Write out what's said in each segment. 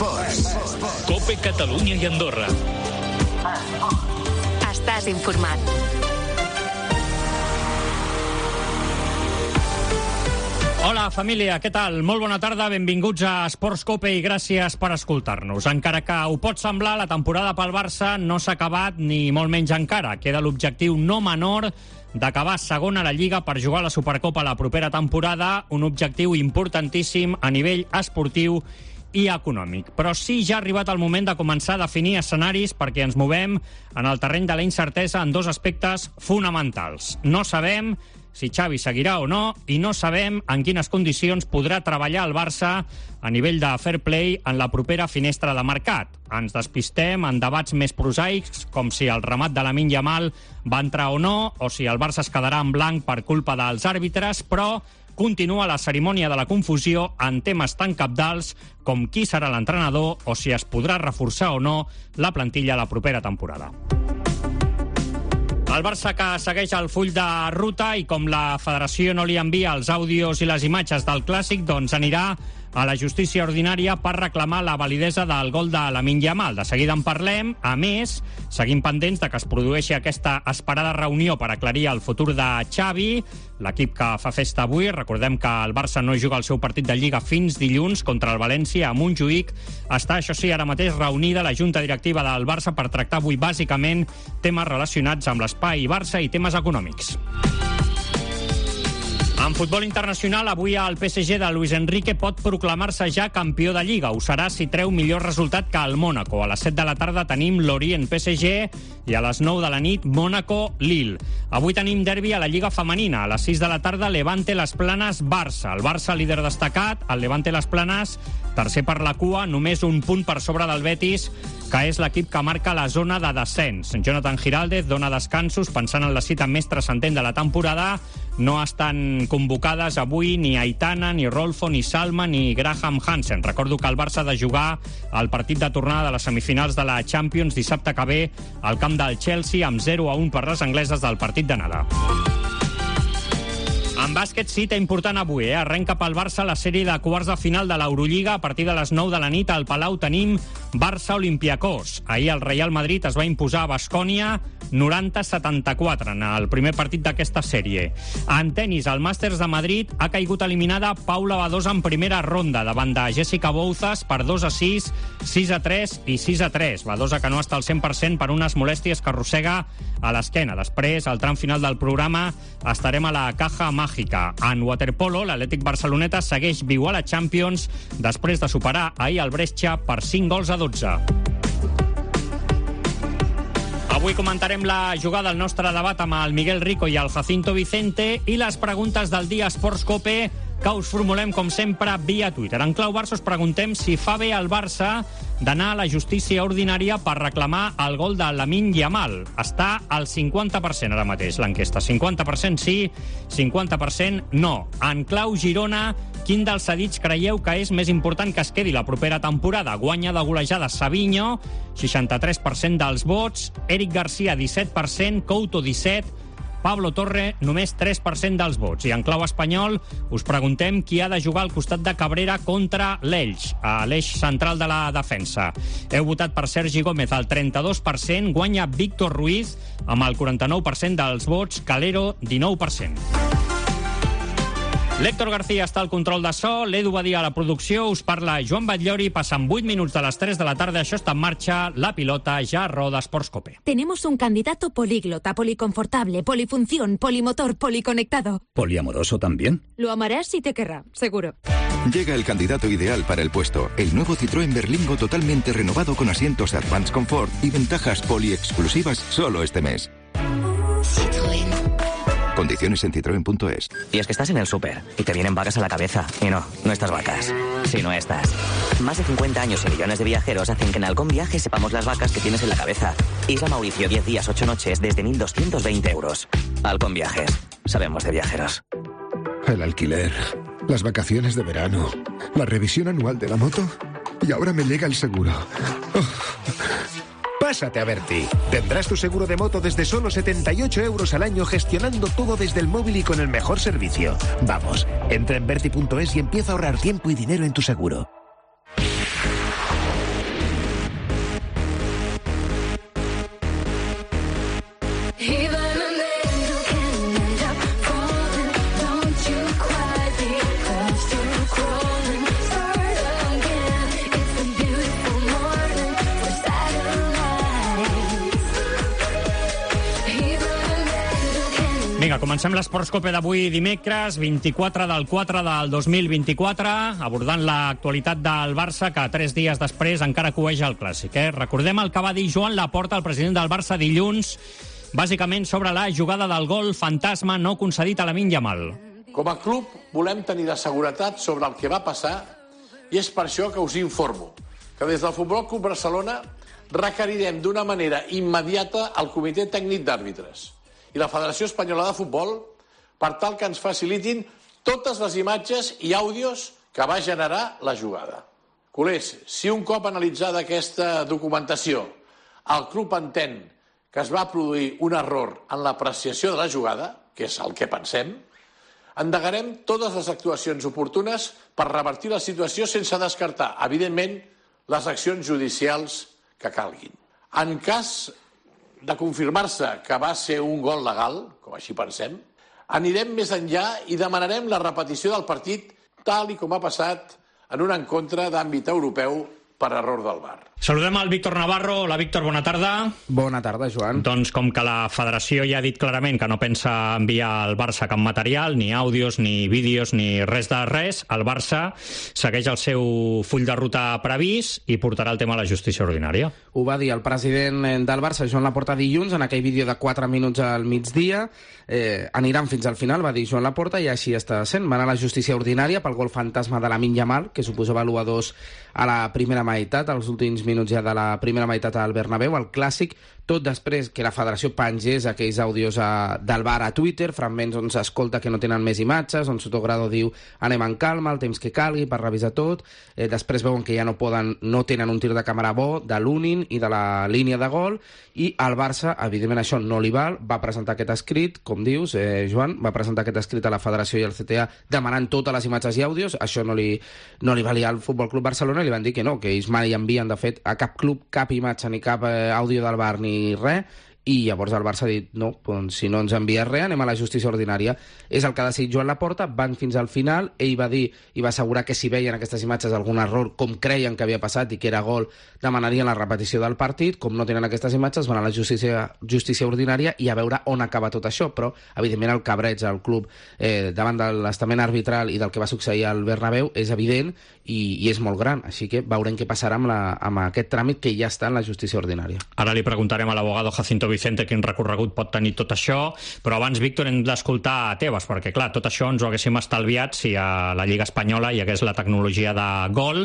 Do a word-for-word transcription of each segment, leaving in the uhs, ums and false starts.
Esports. COPE Catalunya i Andorra. Estàs informat. Hola, família, què tal? Molt bona tarda, benvinguts a Esports COPE i gràcies per escoltar-nos. Encara que ho pot semblar, la temporada pel Barça no s'ha acabat ni molt menys encara. Queda l'objectiu no menor d'acabar segon a la Lliga per jugar a la Supercopa la propera temporada, un objectiu importantíssim a nivell esportiu i econòmic. Però sí, ja ha arribat el moment de començar a definir escenaris perquè ens movem en el terreny de la incertesa en dos aspectes fonamentals. No sabem si Xavi seguirà o no, i no sabem en quines condicions podrà treballar el Barça a nivell de fair play en la propera finestra de mercat. Ens despistem en debats més prosaics, com si el remat de Lamine Yamal va entrar o no, o si el Barça es quedarà en blanc per culpa dels àrbitres, però continua la cerimònia de la confusió en temes tan cabdals com qui serà l'entrenador o si es podrà reforçar o no la plantilla la propera temporada. El Barça que segueix el full de ruta i com la federació no li envia els àudios i les imatges del Clàssic, doncs anirà a la justícia ordinària per reclamar la validesa del gol de Lamine Yamal. De seguida en parlem. A més, seguim pendents de que es produeixi aquesta esperada reunió per aclarir el futur de Xavi, l'equip que fa festa avui. Recordem que el Barça no juga el seu partit de Lliga fins dilluns contra el València a Montjuïc. Està, això sí, ara mateix reunida la Junta Directiva del Barça per tractar avui bàsicament temes relacionats amb l'espai Barça i temes econòmics. En futbol internacional, avui el P S G de Luis Enrique pot proclamar-se ja campió de Lliga. Ho serà si treu millor resultat que el Mónaco. A les set de la tarda tenim Lorient P S G i a les nou de la nit Mónaco-Lille. Avui tenim derbi a la Lliga femenina. A les sis de la tarda Levante Les Planes Barça. El Barça líder destacat, el Levante Les Planes tercer per la cua, només un punt per sobre del Betis, que és l'equip que marca la zona de descens. Jonathan Giraldez dona descansos pensant en la cita més transcendent de la temporada. No estan convocades avui ni Aitana, ni Rolfo, ni Salma, ni Graham Hansen. Recordo que el Barça ha de jugar el partit de tornada de les semifinals de la Champions dissabte que ve al camp del Chelsea amb zero a un per les angleses del partit d'anada. En bàsquet, cita important avui, eh? Arrenca pel Barça la sèrie de quarts de final de l'Eurolliga. A partir de les nou de la nit al Palau tenim Barça-Olympiacos. Ahir el Real Madrid es va imposar a Baskònia noranta a setanta-quatre en el primer partit d'aquesta sèrie. En tenis, el Màsters de Madrid ha caigut eliminada Paula Badosa en primera ronda davant de Jessica Bouzas per dos a sis, sis a tres i sis a tres. Badosa que no està al cent per cent per unes molèsties que arrossega a l'esquena. Després, al tram final del programa, estarem a la Caja Màgica. En waterpolo, l'Atlètic Barceloneta segueix viu a la Champions després de superar ahir el Brescia per cinc gols a dotze. Avui comentarem la jugada al nostre debat amb el Miguel Rico i el Jacinto Vicente i les preguntes del dia Esports COPE que us formulem, com sempre, via Twitter. En clau Barça us preguntem si fa bé al Barça d'anar a la justícia ordinària per reclamar el gol de Lamine Yamal. Està al cinquanta per cent ara mateix l'enquesta. cinquanta per cent sí, cinquanta per cent no. En clau Girona, quin dels cedits creieu que és més important que es quedi la propera temporada? Guanya de golejada Savinho, seixanta-tres per cent dels vots, Eric Garcia, disset per cent, Couto, disset per cent, Pablo Torre, només tres per cent dels vots. I en clau espanyol us preguntem qui ha de jugar al costat de Cabrera contra l'Elx, a l'eix central de la defensa. Heu votat per Sergi Gómez al trenta-dos per cent, guanya Víctor Ruiz amb el quaranta-nou per cent dels vots, Calero, dinou per cent. L'Héctor García està al control de so, l'Edu Badia a la producció, us parla Joan Batllori, passen vuit minuts de les tres de la tarda, això està en marxa, la pilota ja roda Esports COPE. Tenemos un candidato políglota, policonfortable, polifunción, polimotor, policonectado. ¿Poliamoroso también? Lo amarás y te querrá, seguro. Llega el candidato ideal para el puesto, el nuevo Citroën Berlingo totalmente renovado con asientos Advanced Comfort y ventajas poli exclusivas solo este mes. Citroën. Condiciones en citroen punto es. Y es que estás en el súper y te vienen vacas a la cabeza. Y no, no estas vacas. Si no estas. Más de cincuenta años y millones de viajeros hacen que en Halcón Viajes sepamos las vacas que tienes en la cabeza. Isla Mauricio, diez días, ocho noches, desde mil doscientos veinte euros. Halcón Viajes. Sabemos de viajeros. El alquiler, las vacaciones de verano, la revisión anual de la moto y ahora me llega el seguro. Oh. Pásate a Berti. Tendrás tu seguro de moto desde solo setenta y ocho euros al año, gestionando todo desde el móvil y con el mejor servicio. Vamos, entra en berti punto es y empieza a ahorrar tiempo y dinero en tu seguro. comencem l'Esportscope d'avui dimecres, vint-i-quatre del quatre del dos mil vint-i-quatre, abordant l'actualitat del Barça, que tres dies després encara coeix el Clàssic. Eh? Recordem el que va dir Joan Laporta, el president del Barça, dilluns, bàsicament sobre la jugada del gol fantasma no concedit a Lamine Yamal. Com a club volem tenir la seguretat sobre el que va passar i és per això que us informo que des del Futbol Club Barcelona requerirem d'una manera immediata el Comitè Tècnic d'Àrbitres i la Federació Espanyola de Futbol per tal que ens facilitin totes les imatges i àudios que va generar la jugada. Culers, si un cop analitzada aquesta documentació el club entén que es va produir un error en l'apreciació de la jugada, que és el que pensem, endegarem totes les actuacions oportunes per revertir la situació sense descartar, evidentment, les accions judicials que calguin. En cas de confirmar-se que va ser un gol legal, com així pensem, anirem més enllà i demanarem la repetició del partit tal i com ha passat en un encontre d'àmbit europeu per error del V A R. Saludem al Víctor Navarro. Hola, Víctor, bona tarda. Bona tarda, Joan. Doncs com que la federació ja ha dit clarament que no pensa enviar al Barça cap material, ni àudios, ni vídeos, ni res de res, el Barça segueix el seu full de ruta previst i portarà el tema a la justícia ordinària. Ho va dir el president del Barça, Joan Laporta, dilluns, en aquell vídeo de quatre minuts al migdia. Eh, aniran fins al final, va dir Joan Laporta, i així està sent. Van a la justícia ordinària pel gol fantasma de Lamine Yamal, que suposava l'u a dos a la primera meitat, als últims minuts ja de la primera meitat al Bernabéu, el Clàssic, tot després que la federació pengés aquells àudios a, del V A R a Twitter, fragments on s'escolta que no tenen més imatges, on Sotogrado diu anem en calma, el temps que calgui per revisar tot, eh, després veuen que ja no poden, no tenen un tir de càmera bo de l'Unin i de la línia de gol, i el Barça, evidentment això no li val, va presentar aquest escrit, com dius, eh, Joan, va presentar aquest escrit a la federació i al C T A demanant totes les imatges i àudios, això no li, no li valia al Futbol Club Barcelona, i li van dir que no, que ells mai envien, de fet, a cap club cap imatge ni cap eh, àudio del V A R ni res, i llavors el Barça ha dit no, doncs, si no ens envia res anem a la justícia ordinària. És el que ha decidit Joan Laporta, van fins al final, ell va dir i va assegurar que si veien aquestes imatges algun error, com creien que havia passat i que era gol, demanarien la repetició del partit. Com no tenen aquestes imatges, van a la justícia, justícia ordinària i a veure on acaba tot això, però evidentment el cabreig al club eh, davant de l'estament arbitral i del que va succeir al Bernabéu és evident i, i és molt gran, així que veurem què passarà amb, la, amb aquest tràmit que ja està en la justícia ordinària. Ara li preguntarem a l'abogado Jacinto Vicente quin recorregut pot tenir tot això, però abans, Víctor, hem d'escoltar a Tebas, perquè, clar, tot això ens ho haguéssim estalviat si a la Lliga Espanyola hi hagués la tecnologia de gol,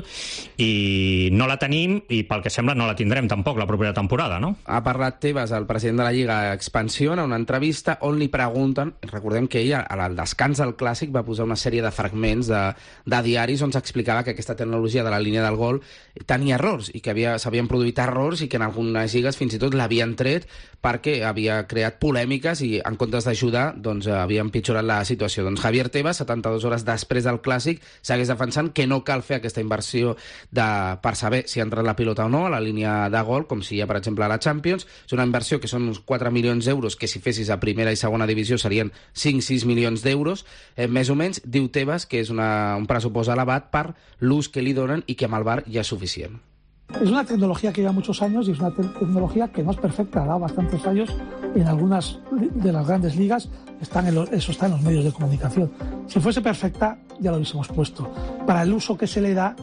i no la tenim, i pel que sembla no la tindrem tampoc la propera temporada, no? Ha parlat Tebas, el president de la Lliga Expansión, a una entrevista on li pregunten, recordem que ell al descans del Clàssic va posar una sèrie de fragments de, de diaris on s'explicava que aquesta tecnologia de la línia del gol tenia errors, i que s'havien produït errors i que en algunes lligues fins i tot l'havien tret perquè havia creat polèmiques i en comptes d'ajudar doncs havia empitjorat la situació. Doncs Javier Tebas, setanta-dues hores després del Clàssic, segueix defensant que no cal fer aquesta inversió de, per saber si ha entrat la pilota o no a la línia de gol, com si hi ha, per exemple, a la Champions. És una inversió que són uns quatre milions d'euros, que si fessis a primera i segona divisió serien cinc sis milions d'euros, eh, més o menys. Diu Tebas que és una, un pressupost elevat per l'ús que li donen i que amb el V A R ja és suficient. Es una tecnología que lleva muchos años y es una te tecnología que no es perfecta, da bastantes fallos en algunas de las grandes ligas, están en lo, eso está en los medios de comunicación. Si fuese perfecta ya lo hubiésemos puesto. Para el uso que se le da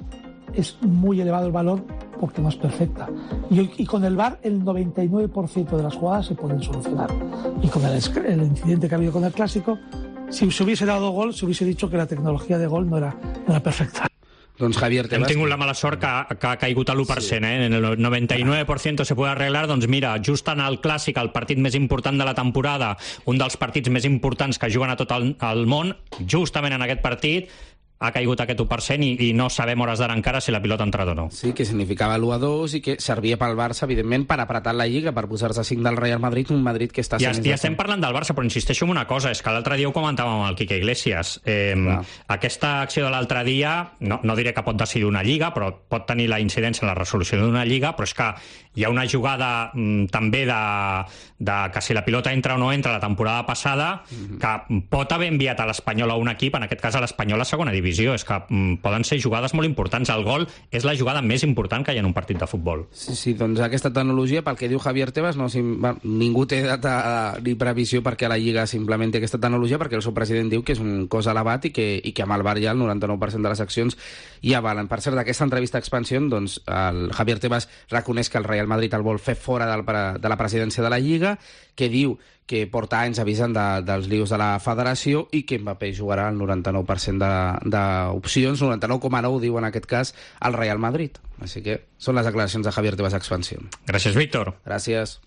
es muy elevado el valor porque no es perfecta. Y, y con el V A R el noventa y nueve por ciento de las jugadas se pueden solucionar. Y con el, el incidente que ha habido con el Clásico, si se hubiese dado gol, se hubiese dicho que la tecnología de gol no era, no era perfecta. Doncs Javier Tebas... Hem tingut la mala sort que, que ha caigut a l'u per cent, eh? En el noventa y nueve por ciento se puede arreglar. Doncs mira, just en el Clàssic, el partit més important de la temporada, un dels partits més importants que juguen a tot el, el món, justament en aquest partit ha caigut aquest u per cent i, i no sabem hores d'ara encara si la pilota ha entrat o no. Sí, que significava l'u a dos i que servia pel Barça, evidentment, per apretar la Lliga, per posar-se a cinc del Real Madrid, un Madrid que està... Ja, ja estem parlant del Barça, però insisteixo en una cosa, és que l'altre dia ho comentàvem amb el Quique Iglesias. Eh, aquesta acció de l'altre dia, no, no diré que pot decidir una Lliga, però pot tenir la incidència en la resolució d'una Lliga, però és que hi ha una jugada mm, també de, de que si la pilota entra o no entra la temporada passada, mm-hmm. que pot haver enviat a l'Espanyol a un equip, en aquest cas a l'Espanyol a segona divisió. televisió. És que mm, poden ser jugades molt importants. El gol és la jugada més important que hi ha en un partit de futbol. Sí, sí, doncs aquesta tecnologia, pel que diu Javier Tebas, no, si, va, ningú té data ni previsió perquè la Lliga s'implementi aquesta tecnologia, perquè el seu president diu que és un cost elevat i que, i que amb el V A R ja el noranta-nou per cent de les accions ja valen. Per cert, d'aquesta entrevista a Expansión, doncs, el Javier Tebas reconeix que el Real Madrid el vol fer fora del, de la presidència de la Lliga, que diu que porta anys avisant de, dels lius de la federació i que Mbappé jugarà el noranta-nou per cent d'opcions, noranta-nou coma nou diu en aquest cas el Real Madrid. Així que són les declaracions de Javier Tebas a Expansión. Gràcies, Víctor. Gràcies.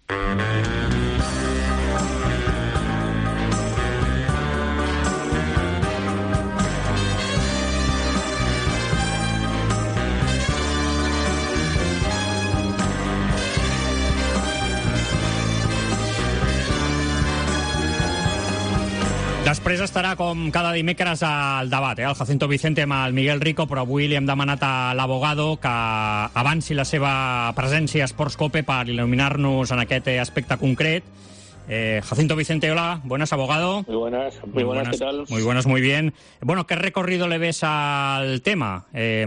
Després estarà, com cada dimecres, al debat, eh? el Jacinto Vicente amb el Miguel Rico, però avui li hem demanat a l'abogado que avanci la seva presència a Sports Cope per il·luminar-nos en aquest aspecte concret. Eh, Jacinto Vicente, hola, buenas, abogado. Muy buenas, muy, muy buenas, buenas, ¿qué tal? Muy buenas, muy bien. Bueno, ¿qué recorrido le ves al tema? Eh,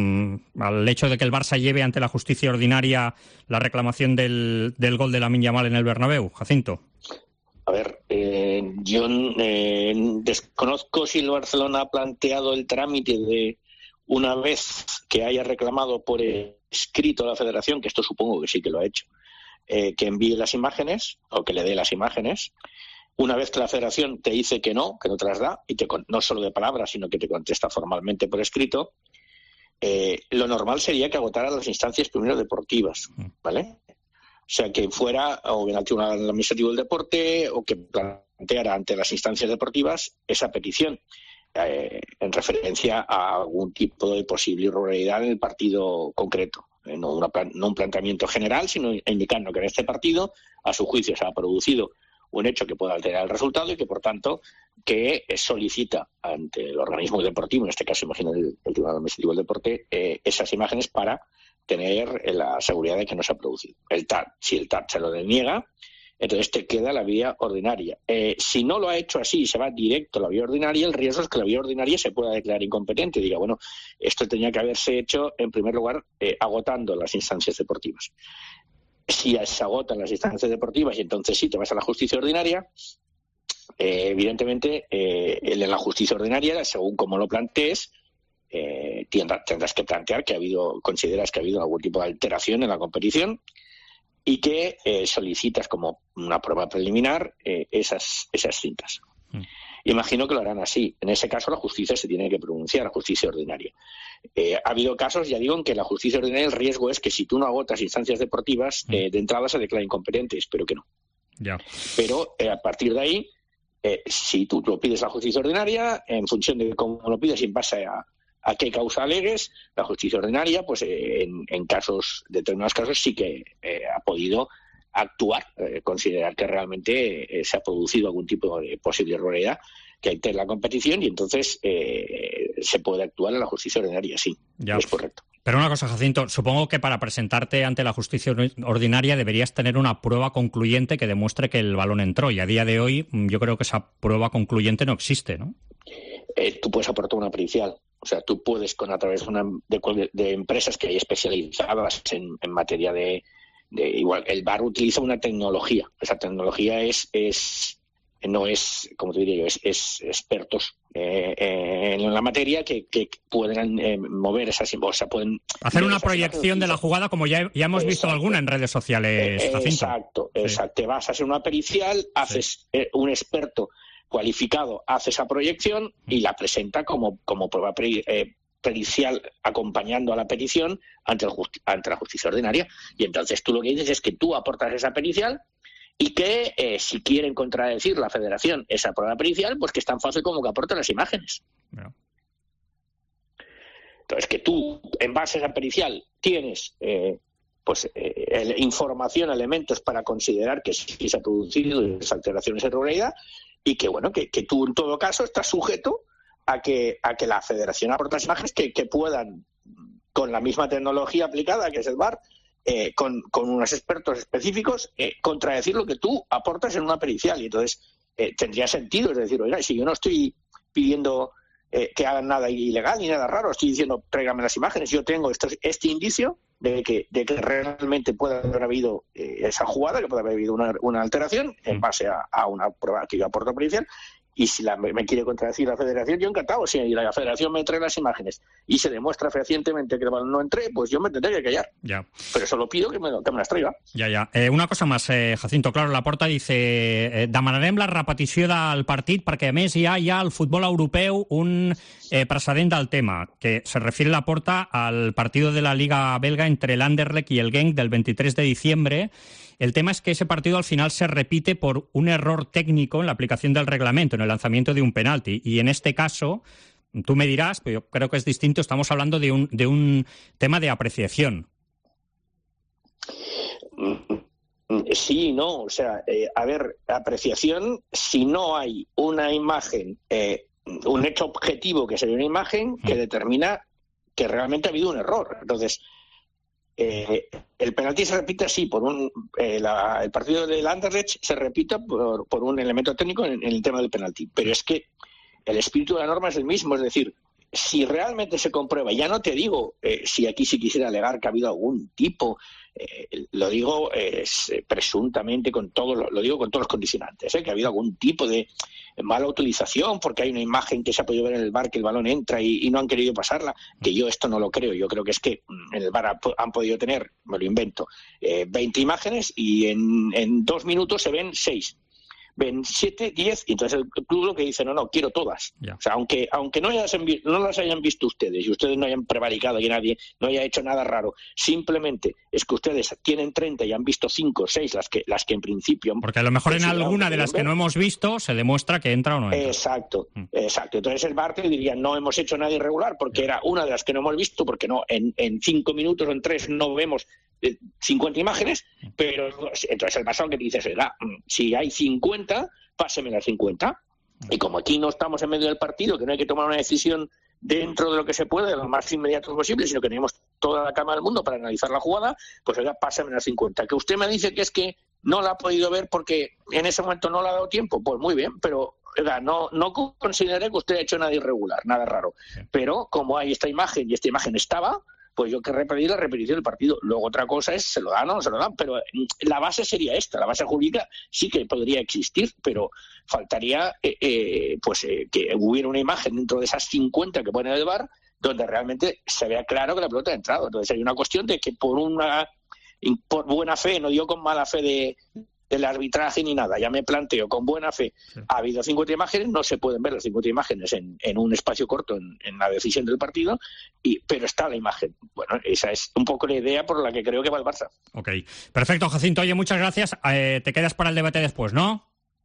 al hecho de que el Barça lleve ante la justicia ordinaria la reclamación del, del gol de Lamine Yamal en el Bernabéu, Jacinto. A ver, eh, yo eh, desconozco si el Barcelona ha planteado el trámite de, una vez que haya reclamado por escrito a la Federación, que esto supongo que sí que lo ha hecho, eh, que envíe las imágenes o que le dé las imágenes. Una vez que la Federación te dice que no, que no te las da, y te, no solo de palabras, sino que te contesta formalmente por escrito, eh, lo normal sería que agotara las instancias primero deportivas, ¿vale? O sea, que fuera o bien al Tribunal Administrativo del Deporte o que planteara ante las instancias deportivas esa petición eh, en referencia a algún tipo de posible irregularidad en el partido concreto. Eh, no, una, no un planteamiento general, sino indicando que en este partido, a su juicio, se ha producido un hecho que pueda alterar el resultado y que, por tanto, que solicita ante el organismo deportivo, en este caso, imagino, el, el Tribunal Administrativo del Deporte, eh, esas imágenes para tener la seguridad de que no se ha producido. El T A R, si el T A R se lo deniega, entonces te queda la vía ordinaria. Eh, si no lo ha hecho así y se va directo a la vía ordinaria, el riesgo es que la vía ordinaria se pueda declarar incompetente y diga, bueno, esto tenía que haberse hecho, en primer lugar, eh, agotando las instancias deportivas. Si se agotan las instancias deportivas y entonces sí te vas a la justicia ordinaria, eh, evidentemente, eh, en la justicia ordinaria, según como lo plantees, Eh, tendrás, tendrás que plantear que ha habido, consideras que ha habido algún tipo de alteración en la competición y que eh, solicitas como una prueba preliminar eh, esas, esas cintas. Mm. Imagino que lo harán así. En ese caso la justicia se tiene que pronunciar, la justicia ordinaria. Eh, ha habido casos, ya digo, en que la justicia ordinaria el riesgo es que si tú no agotas instancias deportivas, mm. eh, de entrada se declara incompetente. Espero que no. Ya. Pero eh, a partir de ahí, eh, si tú lo pides a la justicia ordinaria, en función de cómo lo pides y en base a a qué causa alegues, la justicia ordinaria, pues eh, en, en casos, determinados casos, sí que eh, ha podido actuar, eh, considerar que realmente eh, se ha producido algún tipo de posible irregularidad que altere la competición y entonces eh, se puede actuar en la justicia ordinaria, sí, ya. Es correcto. Pero una cosa, Jacinto, supongo que para presentarte ante la justicia ordinaria deberías tener una prueba concluyente que demuestre que el balón entró y a día de hoy yo creo que esa prueba concluyente no existe, ¿no? Eh, tú puedes aportar una pericial. O sea, tú puedes, con a través de, una, de, de empresas que hay especializadas en, en materia de, de... Igual, el V A R utiliza una tecnología. Esa tecnología es... es no es, como te diría yo, es, es expertos eh, eh, en la materia que, que pueden eh, mover esas... O sea, pueden... Hacer una proyección de la jugada, como ya, ya hemos exacto. visto alguna en redes sociales, eh, Jacinto. Exacto, sí. exacto. Te vas a hacer una pericial, haces sí. eh, un experto cualificado hace esa proyección y la presenta como, como prueba pre, eh, pericial acompañando a la petición ante, el justi- ante la justicia ordinaria. Y entonces tú lo que dices es que tú aportas esa pericial y que eh, si quieren contradecir la Federación esa prueba pericial, pues que es tan fácil como que aporten las imágenes. No. Entonces que tú, en base a esa pericial, tienes eh, pues eh, información, elementos para considerar que sí se ha producido esa alteración, esa irregularidad, y que bueno que, que tú en todo caso estás sujeto a que a que la Federación aporte las imágenes que, que puedan, con la misma tecnología aplicada que es el V A R, eh, con, con unos expertos específicos, eh, contradecir lo que tú aportas en una pericial. Y entonces eh, tendría sentido, es decir, oiga, si yo no estoy pidiendo eh, que hagan nada ilegal ni nada raro. Estoy diciendo, tráigame las imágenes. Yo tengo este, este indicio de que, de que realmente puede haber habido eh, esa jugada, que puede haber habido una, una alteración en base a, a una prueba que yo aporto policial. Y si la, me quiere contradecir la federación, yo encantado. Si la federación me trae las imágenes y se demuestra fehacientemente que el balón no entré, pues yo me tendré que callar. Ya. Pero solo pido que me, que me las traiga. Ja, ja. Eh, una cosa más, eh, Jacinto. Claro, Laporta dice eh, demanarem la repetició del partit perquè, a més, hi ha ja al futbol europeu un eh, precedent del tema, que se refiere Laporta al partido de la Liga belga entre el Anderlecht y el Genk del veintitrés de diciembre. El tema es que ese partido al final se repite por un error técnico en la aplicación del reglamento, en el lanzamiento de un penalti. Y en este caso, tú me dirás, pero yo creo que es distinto, estamos hablando de un, de un tema de apreciación. Sí, no, o sea, eh, a ver, apreciación, si no hay una imagen, eh, un hecho objetivo que sería una imagen que determina que realmente ha habido un error. Entonces, Eh, el penalti se repite así, por un eh, la, el partido del Anderlecht se repite por, por un elemento técnico en, en el tema del penalti, pero es que el espíritu de la norma es el mismo, es decir, si realmente se comprueba, ya no te digo eh, si aquí sí quisiera alegar que ha habido algún tipo, eh, lo digo eh, presuntamente con todo, lo, lo digo con todos los condicionantes, eh, que ha habido algún tipo de mala utilización porque hay una imagen que se ha podido ver en el V A R que el balón entra y, y no han querido pasarla, que yo esto no lo creo. Yo creo que es que en el V A R ha, han podido tener, me lo invento, eh, veinte imágenes y en, en dos minutos se ven seis. Ven siete, diez, y entonces el club lo que dice, no, no, quiero todas. Yeah. O sea, aunque aunque no, hayas, no las hayan visto ustedes y ustedes no hayan prevaricado y nadie no haya hecho nada raro, simplemente es que ustedes tienen treinta y han visto cinco o seis, las que, las que en principio... Porque a lo mejor en alguna de las que no hemos visto se demuestra que entra o no entra. Exacto, mm. exacto. Entonces el V A R te diría, no hemos hecho nada irregular porque era una de las que no hemos visto, porque no en, en cinco minutos o en tres no vemos cincuenta imágenes, pero entonces el pasado que te dices, oiga, si hay cincuenta, páseme las cincuenta. Y como aquí no estamos en medio del partido, que no hay que tomar una decisión dentro de lo que se puede, lo más inmediato posible, sino que tenemos toda la calma del mundo para analizar la jugada, pues oiga, pásame las cincuenta. Que usted me dice que es que no la ha podido ver porque en ese momento no le ha dado tiempo, pues muy bien, pero oiga, no, no consideré que usted haya hecho nada irregular, nada raro. Pero como hay esta imagen y esta imagen estaba, pues yo querré pedir la repetición del partido. Luego otra cosa es, se lo dan o no se lo dan, pero la base sería esta, la base jurídica sí que podría existir, pero faltaría eh, eh, pues eh, que hubiera una imagen dentro de esas cincuenta que pone el V A R donde realmente se vea claro que la pelota ha entrado. Entonces hay una cuestión de que por una por buena fe, no digo con mala fe de del arbitraje ni nada, ya me planteo con buena fe, sí. Ha habido cincuenta imágenes, no se pueden ver las cincuenta imágenes en, en un espacio corto en, en la decisión del partido, y, pero está la imagen. Bueno, esa es un poco la idea por la que creo que va el Barça. Ok, perfecto, Jacinto, oye, muchas gracias, eh, te quedas para el debate después, ¿no?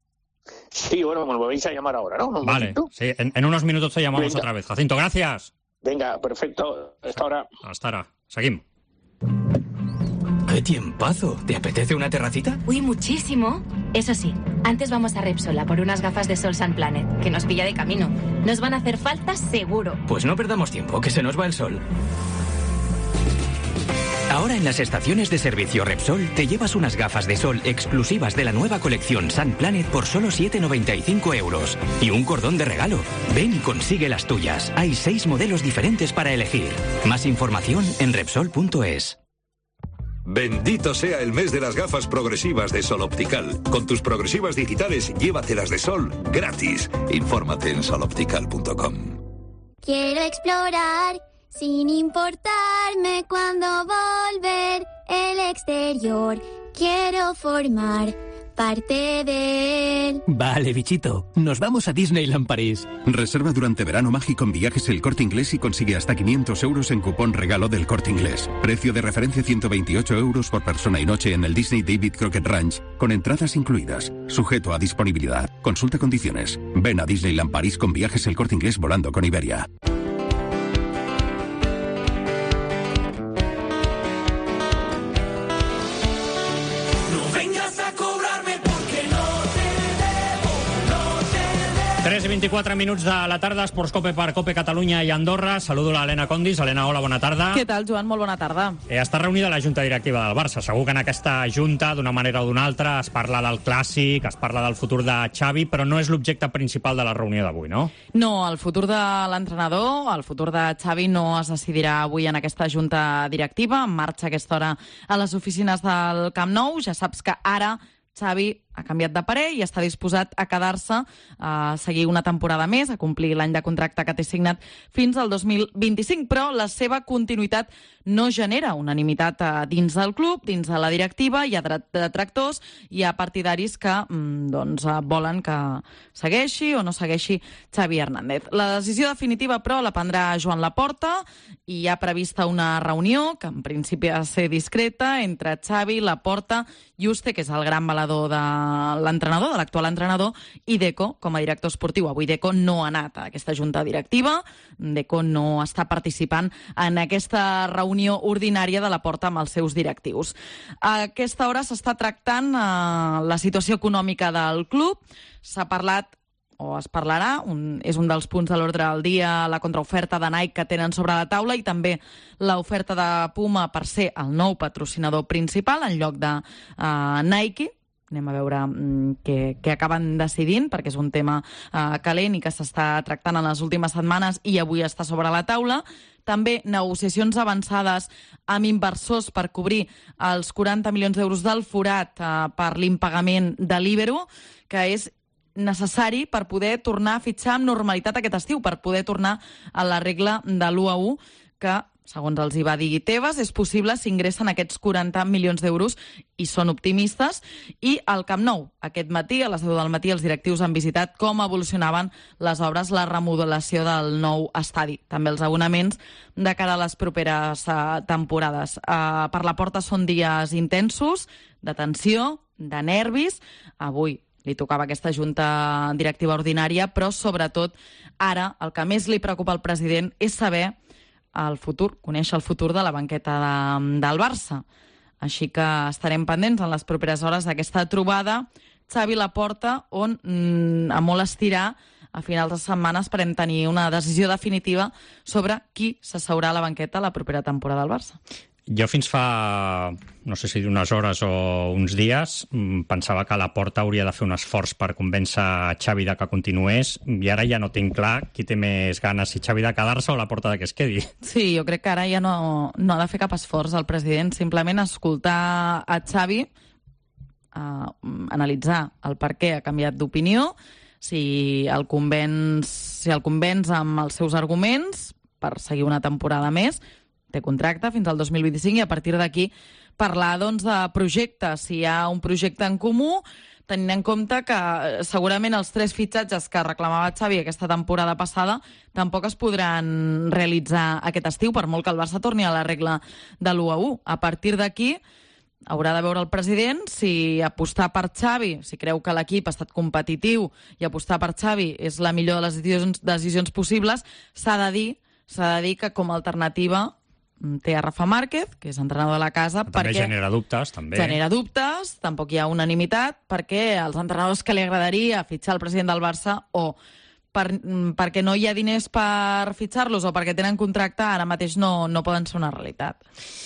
Sí, bueno, me lo vais a llamar ahora, ¿no? ¿Un vale, sí, en, en unos minutos te llamamos Venga. Otra vez. Jacinto, gracias. Venga, perfecto, hasta ahora. Hasta ahora, seguimos. ¡Qué tiempazo! ¿Te apetece una terracita? Uy, muchísimo. Eso sí, antes vamos a Repsol a por unas gafas de sol Sun Planet, que nos pilla de camino. Nos van a hacer falta seguro. Pues no perdamos tiempo, que se nos va el sol. Ahora en las estaciones de servicio Repsol te llevas unas gafas de sol exclusivas de la nueva colección Sun Planet por solo siete noventa y cinco euros. Y un cordón de regalo. Ven y consigue las tuyas. Hay seis modelos diferentes para elegir. Más información en Repsol punto es. Bendito sea el mes de las gafas progresivas de Sol Optical. Con tus progresivas digitales, llévatelas de sol gratis. Infórmate en sol optical punto com. Quiero explorar sin importarme cuándo volver el exterior. Quiero formar parte de él. Vale, bichito. Nos vamos a Disneyland París. Reserva durante verano mágico en Viajes El Corte Inglés y consigue hasta quinientos euros en cupón regalo del Corte Inglés. Precio de referencia ciento veintiocho euros por persona y noche en el Disney David Crockett Ranch, con entradas incluidas. Sujeto a disponibilidad. Consulta condiciones. Ven a Disneyland París con Viajes El Corte Inglés volando con Iberia. tres i vint-i-quatre minuts de la tarda, Esports Cope per Cope Catalunya i Andorra. Saludo l'Helena Condis. Helena, hola, bona tarda. Què tal, Joan? Molt bona tarda. Eh, està reunida la Junta Directiva del Barça. Segur que en aquesta Junta, d'una manera o d'una altra, es parla del Clàssic, es parla del futur de Xavi, però no és l'objecte principal de la reunió d'avui, no? No, el futur de l'entrenador, el futur de Xavi no es decidirà avui en aquesta Junta Directiva. En marxa a aquesta hora a les oficines del Camp Nou. Ja saps que ara Xavi ha canviat de parer i està disposat a quedar-se, a seguir una temporada més, a complir l'any de contracte que té signat fins al dos mil vint-i-cinc, però la seva continuïtat no genera unanimitat dins del club, dins de la directiva. Hi ha detractors, hi ha partidaris que doncs, volen que segueixi o no segueixi Xavi Hernández. La decisió definitiva, però, la prendrà Joan Laporta i hi ha prevista una reunió, que en principi ha de ser discreta, entre Xavi, Laporta, Juste, que és el gran valedor de l'entrenador, de l'actual entrenador, i Deco, com a director esportiu. Avui Deco no ha anat a aquesta junta directiva, Deco no està participant en aquesta reunió ordinària de la Porta amb els seus directius. A aquesta hora s'està tractant eh, la situació econòmica del club. S'ha parlat o es parlarà, un, és un dels punts de l'ordre del dia, la contraoferta de Nike que tenen sobre la taula i també l'oferta de Puma per ser el nou patrocinador principal en lloc de uh, Nike. Anem a veure mm, què, què acaben decidint, perquè és un tema uh, calent i que s'està tractant en les últimes setmanes i avui està sobre la taula. També negociacions avançades amb inversors per cobrir els quaranta milions d'euros del forat uh, per l'impagament de l'Ibero, que és necessari per poder tornar a fitxar amb normalitat aquest estiu, per poder tornar a la regla de l'u a u, que, segons els hi va dir Tebas, és possible si ingressen aquests quaranta milions d'euros i són optimistes. I al Camp Nou, aquest matí, a les deu del matí, els directius han visitat com evolucionaven les obres, la remodelació del nou estadi. També els abonaments de cara a les properes uh, temporades. Uh, per la Porta són dies intensos, de tensió, de nervis. Avui li tocava aquesta junta directiva ordinària, però sobretot ara el que més li preocupa al president és saber el futur, conèixer el futur de la banqueta de, del Barça. Així que estarem pendents en les properes hores d'aquesta trobada Xavi Laporta, on mm, a molt estirar a finals de setmana esperem tenir una decisió definitiva sobre qui s'asseurà a la banqueta la propera temporada del Barça. Jo fins fa, no sé si unes hores o uns dies, pensava que Laporta hauria de fer un esforç per convèncer Xavi de que continués, i ara ja no tinc clar qui té més ganes, si Xavi de quedar-se o Laporta de que es quedi. Sí, jo crec que ara ja no, no ha de fer cap esforç el president, simplement escoltar a Xavi, uh, analitzar el per què ha canviat d'opinió, si el convenç, si el convenç amb els seus arguments per seguir una temporada més, té contracte fins al dos mil vint-i-cinc i a partir d'aquí parlar doncs, de projectes, si hi ha un projecte en comú, tenint en compte que segurament els tres fitxatges que reclamava Xavi aquesta temporada passada tampoc es podran realitzar aquest estiu, per molt que el Barça torni a la regla de l'u a u. A partir d'aquí haurà de veure el president si apostar per Xavi, si creu que l'equip ha estat competitiu i apostar per Xavi és la millor de les decisions, decisions possibles, s'ha de dir, s'ha de dir que com a alternativa té a Rafa Márquez, que és entrenador de la casa, també perquè genera dubtes, també. Genera dubtes, tampoc hi ha unanimitat, perquè els entrenadors que li agradaria fitxar el president del Barça o per, perquè no hi ha diners per fitxar-los o perquè tenen contracte, ara mateix no, no poden ser una realitat.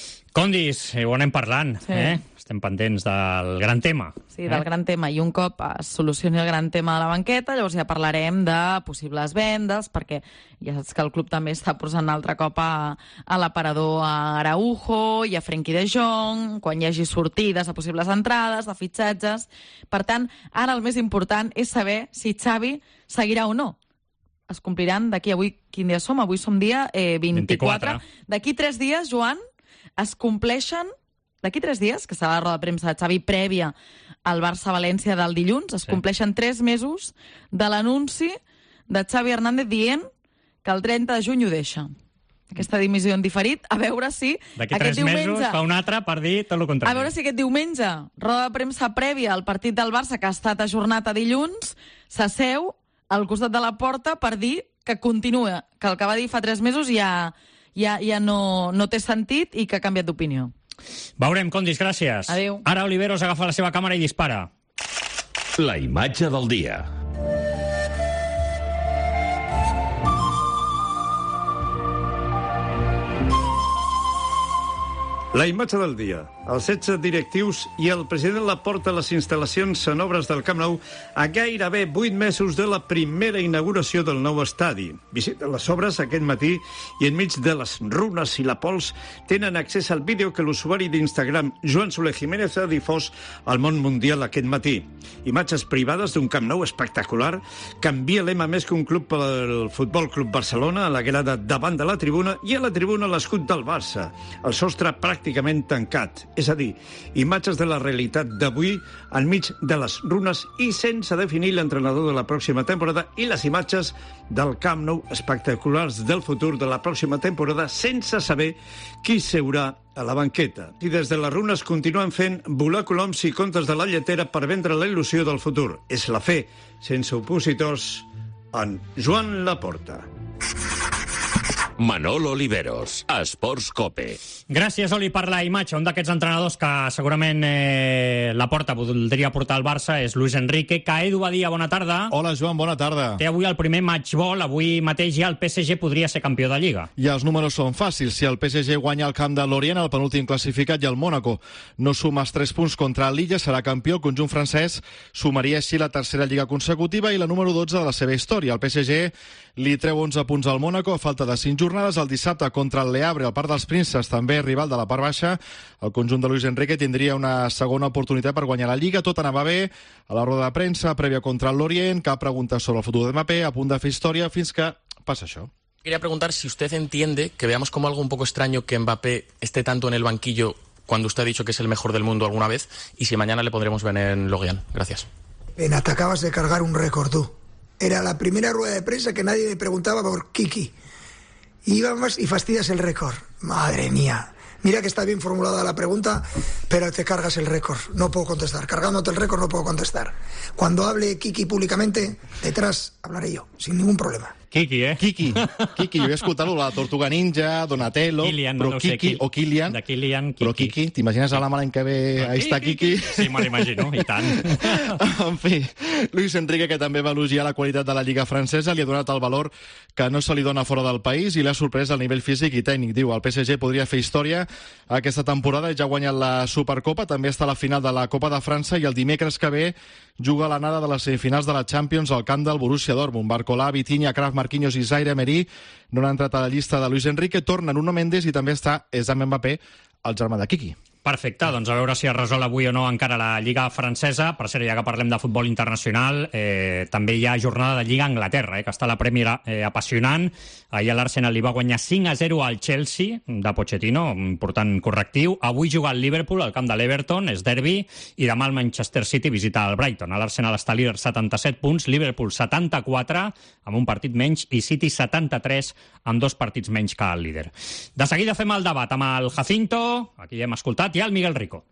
Condis, ho anem parlant, sí. eh? Estem pendents del gran tema. Sí, del eh? gran tema. I un cop es solucioni el gran tema de la banqueta, llavors ja parlarem de possibles vendes, perquè ja saps que el club també està posant un altre cop a, a l'aparador a Araujo i a Frenkie de Jong, quan hi hagi sortides de possibles entrades, de fitxatges. Per tant, ara el més important és saber si Xavi seguirà o no. Es compliran d'aquí avui, quin dia som? Avui som dia eh, vint-i-quatre. vint-i-quatre. D'aquí tres dies, Joan, es compleixen, d'aquí tres dies, que serà la roda de premsa de Xavi prèvia al Barça-València del dilluns, es sí. compleixen tres mesos de l'anunci de Xavi Hernández dient que el trenta de juny ho deixa. Aquesta dimissió en diferit, a veure si d'aquí aquest tres diumenge... mesos fa un altre per dir tot el contrari. A veure si aquest diumenge, roda de premsa prèvia al partit del Barça, que ha estat ajornat a dilluns, s'asseu al costat de la Porta per dir que continua, que el que va dir fa tres mesos ja... ja, ja no, no té sentit i que ha canviat d'opinió. Veurem, Condis, gràcies. Adéu. Ara Oliveros agafa la seva càmera i dispara. La imatge del dia. La imatge del dia. Els setze directius i el president Laporta a les instal·lacions en obres del Camp Nou a gairebé vuit mesos de la primera inauguració del nou estadi. Visiten les obres aquest matí i enmig de les runes i la pols tenen accés al vídeo que l'usuari d'Instagram Joan Soler Jiménez ha difós al món mundial aquest matí. Imatges privades d'un Camp Nou espectacular que envia l'ema més que un club pel Futbol Club Barcelona a la grada davant de la tribuna i a la tribuna l'escut del Barça. El sostre pràcticament tancat, és a dir, imatges de la realitat d'avui enmig de les runes i sense definir l'entrenador de la pròxima temporada i les imatges del Camp Nou espectaculars del futur de la pròxima temporada sense saber qui seurà a la banqueta. I des de les runes continuen fent volar coloms i contes de la lletera per vendre la il·lusió del futur. És la fe, sense opositors, en Joan Laporta. Manolo Oliveros, Esports Cope. Gràcies, Oli, per la imatge. Un d'aquests entrenadors que segurament eh, Laporta voldria portar al Barça és Luis Enrique. Caedu Badia, bona tarda. Hola, Joan, bona tarda. Té avui el primer match ball. Avui mateix ja el P S G podria ser campió de Lliga. I els números són fàcils. Si el P S G guanya el camp de Lorient, el penúltim classificat, i el Mónaco no suma els tres punts contra l'Illa, serà campió. El conjunt francès sumaria així la tercera Lliga consecutiva i la número dotze de la seva història. El P S G li treu onze punts al Mónaco a falta de cinc jornades. El dissabte contra el Le Havre, al Parc dels Prínceps, també rival de la part baixa. El conjunt de Luis Enrique tindria una segona oportunitat per guanyar la Lliga. Tot anava bé a la roda de premsa prèvia contra el Lorient, cap pregunta sobre el futur de Mbappé, a punt de fer història fins que passa això. Quería preguntar si usted entiende que veamos como algo un poco extraño que Mbappé esté tanto en el banquillo cuando usted ha dicho que es el mejor del mundo alguna vez, y si mañana le podremos ver en Lorient. Gracias. Pena, te acabas de cargar un récord, tú. Era la primera rueda de prensa que nadie me preguntaba por Kiki. Y íbamos y fastidias el récord. Madre mía. Mira que está bien formulada la pregunta, pero te cargas el récord. No puedo contestar. Cargándote el récord no puedo contestar. Cuando hable Kiki públicamente, detrás hablaré yo, sin ningún problema. Kiki, eh? Kiki. Kiki, jo he escoltat la Tortuga Ninja, Donatello, Kilian, però no sé, Kiki, o Kilian. De Kilian, Kiki. Però Kiki, t'imagines a la l'any que ve a està Kiki? Sí, me l'imagino, i tant. En fi, Luis Enrique, que també va elogiar la qualitat de la Lliga francesa, li ha donat el valor que no se li dona fora del país i l'ha sorprès al nivell físic i tècnic. Diu, el P S G podria fer història aquesta temporada i ja ha guanyat la Supercopa, també està a la final de la Copa de França i el dimecres que ve juga a l'anada de les semifinals de la Champions al camp del Borussia Dortmund. Barcolà, Vitinha, Kraft, Marquinhos i Zaire Emery no han entrat a la llista de Luis Enrique, torna Nuno Mendes i també està Ezam Mbappé, el germà de Kiki. Perfecte, doncs a veure si es resol avui o no encara la Lliga francesa. Per cert, ja que parlem de futbol internacional, eh, també hi ha jornada de Lliga a Anglaterra, eh, que està la Premier eh, apassionant. Ahir l'Arsenal li va guanyar cinc a zero al Chelsea, de Pochettino, important correctiu. Avui juga el Liverpool al camp de l'Everton, és derbi, i demà el Manchester City visita el Brighton. L'Arsenal està líder setanta-set punts, Liverpool setanta-quatre, amb un partit menys, i City setanta-tres, amb dos partits menys que el líder. De seguida fem el debat amb el Jacinto, aquí ja hem escoltat, y al Miguel Rico.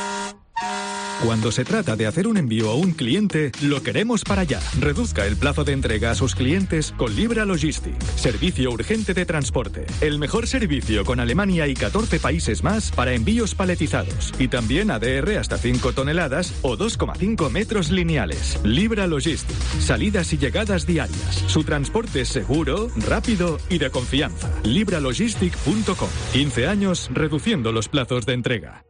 Cuando se trata de hacer un envío a un cliente, lo queremos para allá. Reduzca el plazo de entrega a sus clientes con Libra Logistic. Servicio urgente de transporte. El mejor servicio con Alemania y catorce países más para envíos paletizados. Y también A D R hasta cinco toneladas o dos coma cinco metros lineales. Libra Logistic. Salidas y llegadas diarias. Su transporte es seguro, rápido y de confianza. libra logistic punto com. quince años reduciendo los plazos de entrega.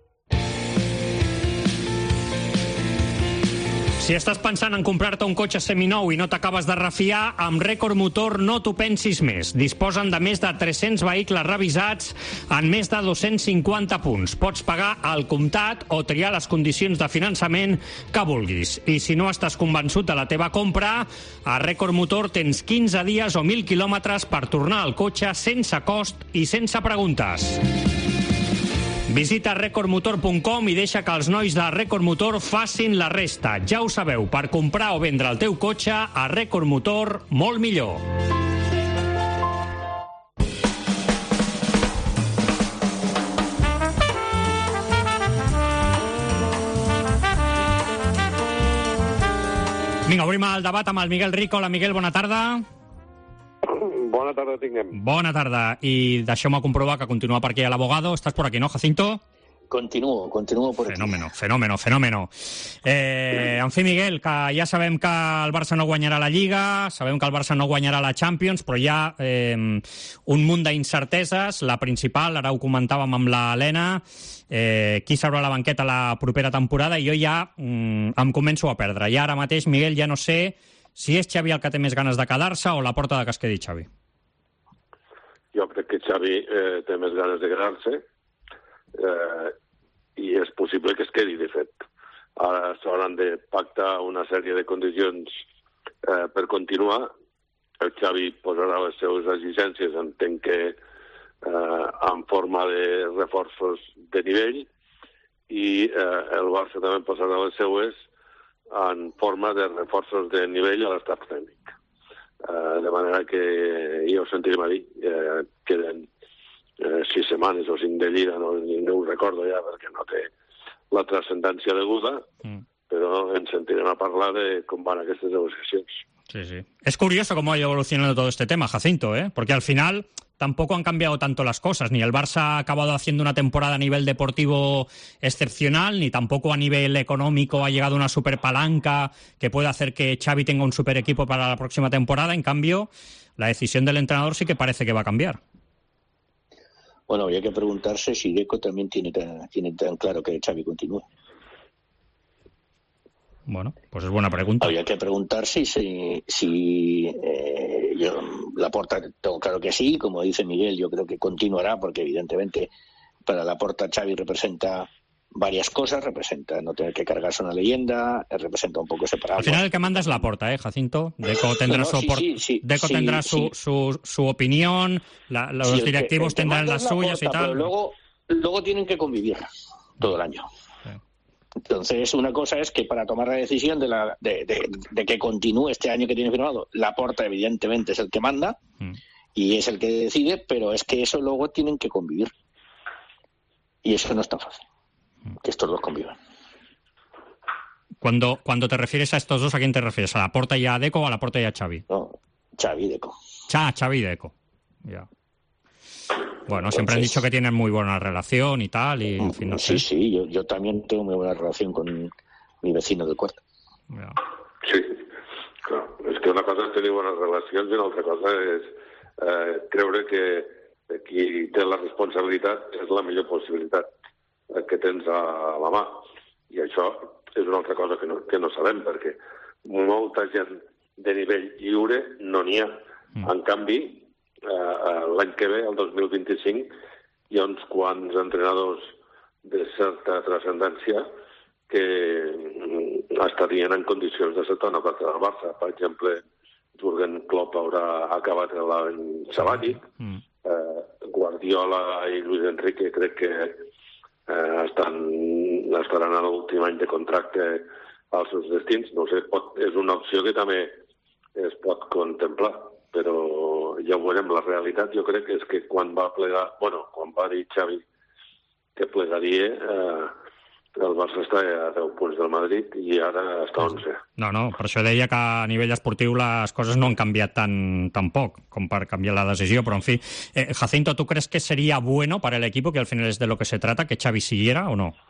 Si estàs pensant en comprar-te un cotxe seminou i no t'acabes de refiar, amb Record Motor no t'ho pensis més. Disposen de més de tres-cents vehicles revisats en més de dos-cents cinquanta punts. Pots pagar al comptat o triar les condicions de finançament que vulguis. I si no estàs convençut de la teva compra, a Record Motor tens quinze dies o mil quilòmetres per tornar al cotxe sense cost i sense preguntes. Visita record motor punt com i deixa que els nois de Record Motor facin la resta. Ja ho sabeu, per comprar o vendre el teu cotxe, a Record Motor, molt millor. Vinga, obrim el debat amb el Miguel Rico. Hola, Miguel, bona tarda. Bona tarda, tinguem. Bona tarda. I deixeu-me comprovar que continua per aquí l'abogado. Estàs por aquí, no, Jacinto? Continuo, continuo por aquí. Fenòmeno, fenòmeno, fenòmeno. Eh, en fi, Miguel, que ja sabem que el Barça no guanyarà la Lliga, sabem que el Barça no guanyarà la Champions, però hi ha eh, un munt d'incerteses. La principal, ara ho comentàvem amb l'Helena, eh, qui seurà a la banqueta la propera temporada, i jo ja mm, em començo a perdre. I ara mateix, Miguel, ja no sé si és Xavi el que té més ganes de quedar-se o la porta de que es quedi Xavi. Jo crec que Xavi eh, té més ganes de quedar-se, eh, i és possible que es quedi, de fet. Ara s'hauran de pactar una sèrie de condicions eh, per continuar. El Xavi posarà les seves exigències, entenc que eh, en forma de reforços de nivell, i eh, el Barça també posarà les seues en forma de reforços de nivell a l'estat tècnic. Eh, de manera que jo ho sentirem a dir, eh, queden eh, sis setmanes o cinc de Lliga, no, no ho recordo ja perquè no té la trascendència deguda, mm. però ens sentirem a parlar de com van aquestes negociacions. Sí, sí. Es curioso cómo ha evolucionado todo este tema, Jacinto, ¿eh? Porque al final tampoco han cambiado tanto las cosas. Ni el Barça ha acabado haciendo una temporada a nivel deportivo excepcional, ni tampoco a nivel económico ha llegado una super palanca que pueda hacer que Xavi tenga un super equipo para la próxima temporada. En cambio, la decisión del entrenador sí que parece que va a cambiar. Bueno, habría que preguntarse si Deco también tiene tan, tiene tan claro que Xavi continúe. Bueno, pues es buena pregunta. Habría que preguntarse si, si eh, yo, Laporta, tengo claro que sí, como dice Miguel, yo creo que continuará, porque evidentemente para Laporta Xavi representa varias cosas, representa no tener que cargarse una leyenda, representa un poco separado. Al final el que manda es Laporta, ¿eh, Jacinto? Deco tendrá, no, no, su, sí, sí, sí, Deco sí, tendrá su, sí. su, su opinión, la, los sí, directivos que, tendrán las suyas Laporta, y tal. Pero luego, luego tienen que convivir todo el año. Entonces, una cosa es que para tomar la decisión de, la, de, de, de que continúe este año que tiene firmado, Laporta evidentemente es el que manda mm. y es el que decide, pero es que eso luego tienen que convivir. Y eso no es tan fácil, mm. que estos dos convivan. Cuando, cuando te refieres a estos dos, ¿a quién te refieres? ¿A Laporta y a Deco o a Laporta y a Xavi? No, Xavi y Deco. Cha, Xavi y Deco, ya. Bueno, siempre Entonces, han dicho que tienen muy buena relación y tal, y en fin, no sí, sé. Sí, yo, yo también tengo muy buena relación con mi vecino del cuarto. Ja. Sí, clar. És que una cosa és tenir bones relacions i una altra cosa és eh, creure que qui té la responsabilitat és la millor possibilitat eh, que tens a la mà. I això és una altra cosa que no, que no sabem, perquè molta gent de nivell lliure no n'hi ha. Mm. En canvi, Uh, l'any que ve, el dos mil vint-i-cinc, hi ha uns quants entrenadors de certa transcendència que mm, estarien en condicions de ser una part del Barça. Per exemple, Jürgen Klopp haurà acabat l'any sabàtic, mm. uh, Guardiola i Luis Enrique crec que uh, estan, estaran a l'últim any de contracte als seus destins. No sé, pot, és una opció que també es pot contemplar, però ja ho veurem. La realitat jo crec que és que quan va plegar, bueno, quan va dir Xavi que plegaria, eh, el Barça està a deu punts del Madrid i ara està a onze. No, no, per això deia que a nivell esportiu les coses no han canviat tan, tan poc com per canviar la decisió, però en fi. Eh, Jacinto, ¿tú crees que sería bueno para el equipo, que al final es de lo que se trata, que Xavi siguiera o no?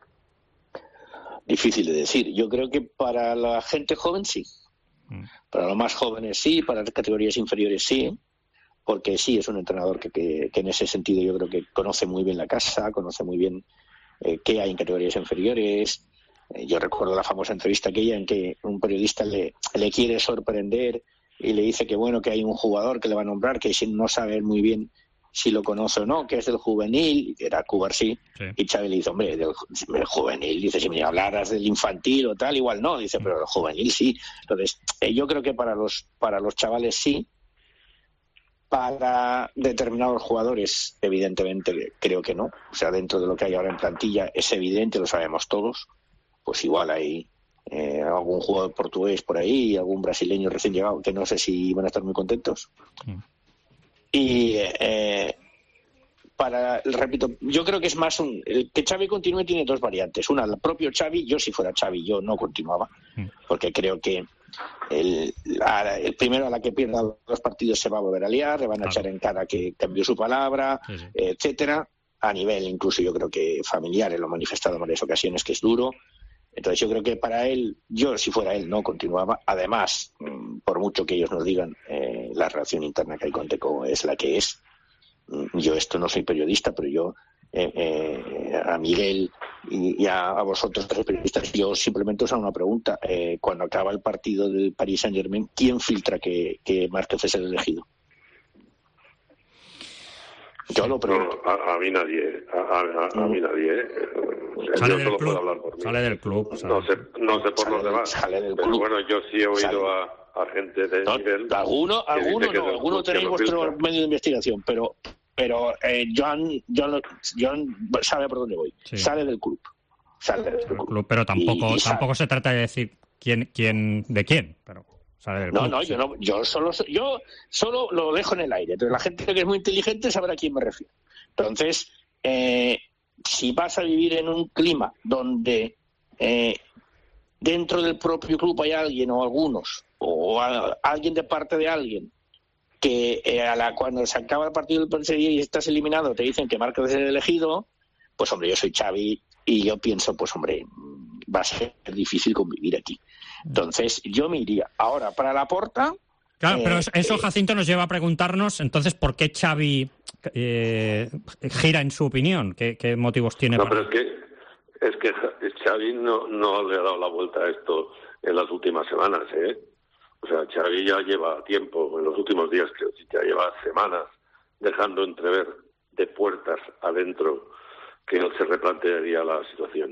Difícil de decir. Yo creo que para la gente joven sí. Para los más jóvenes sí, para las categorías inferiores sí, porque sí es un entrenador que, que, que en ese sentido yo creo que conoce muy bien la casa, conoce muy bien eh, qué hay en categorías inferiores. Eh, yo recuerdo la famosa entrevista aquella en que un periodista le, le quiere sorprender y le dice que bueno, que hay un jugador que le va a nombrar que no sabe muy bien si lo conoce o no, que es del juvenil, era Cubarsí, sí. Y Xavi le dice, hombre, del, del juvenil, dice, si me hablaras del infantil o tal, igual no, dice, pero del juvenil sí. Entonces, eh, yo creo que para los para los chavales sí, para determinados jugadores, evidentemente, creo que no. O sea, dentro de lo que hay ahora en plantilla, es evidente, lo sabemos todos, pues igual hay eh, algún jugador portugués por ahí, algún brasileño recién llegado, que no sé si van a estar muy contentos. Sí. Y eh, para, repito, yo creo que es más un, el que Xavi continúe tiene dos variantes. Una, el propio Xavi, yo si fuera Xavi yo no continuaba, porque creo que el, la, el primero a la que pierda los partidos se va a volver a liar, le van a echar en cara que cambió su palabra, sí, sí. etcétera. a nivel incluso yo creo que familiar, él lo ha manifestado en varias ocasiones que es duro. Entonces yo creo que para él, yo si fuera él no continuaba. Además, por mucho que ellos nos digan, eh, la relación interna que hay con Teco es la que es. Yo esto no soy periodista, pero yo eh, eh, a Miguel y, y a, a vosotros tres periodistas, yo simplemente os hago una pregunta. Eh, cuando acaba el partido del Paris Saint-Germain, ¿quién filtra que, que Márquez es el elegido? Yo lo pregunto. No, a, a mí nadie, a, a, a mí nadie. Eh, sale yo del solo club, puedo hablar por mí. Sale del club. Sale. No sé, no sé por Sale los del- demás. sale del pero club. bueno, yo sí he oído Sale. a, a gente de No, nivel. alguno, que dice alguno que es no, el alguno club que tenéis lo vuestro filtra. medio de investigación, pero pero eh, Joan, Joan, Joan sabe por dónde voy. Sí. Sale del club. Sale del club. Club, pero tampoco, Y- y sale. tampoco se trata de decir quién, quién, de quién, pero sale del No, club, no, sí. yo no, yo solo, yo solo lo dejo en el aire. Entonces la gente que es muy inteligente sabrá a quién me refiero. Entonces, eh, si vas a vivir en un clima donde eh, dentro del propio club hay alguien o algunos, o a- alguien de parte de alguien, que eh, a la, cuando se acaba el partido del P S G y estás eliminado te dicen que Márquez es el elegido, pues hombre, yo soy Xavi y yo pienso, pues hombre, va a ser difícil convivir aquí. Entonces, yo me iría. Ahora, para Laporta... Claro, eh, pero eso, eh, Jacinto, nos lleva a preguntarnos, entonces, ¿por qué Xavi eh, gira en su opinión? ¿Qué, qué motivos tiene No, para...? pero es que, es que Xavi no, no le ha dado la vuelta a esto en las últimas semanas, ¿eh? O sea, Xavi ya lleva tiempo, en los últimos días, creo que ya lleva semanas, dejando entrever de puertas adentro que él se replantearía la situación.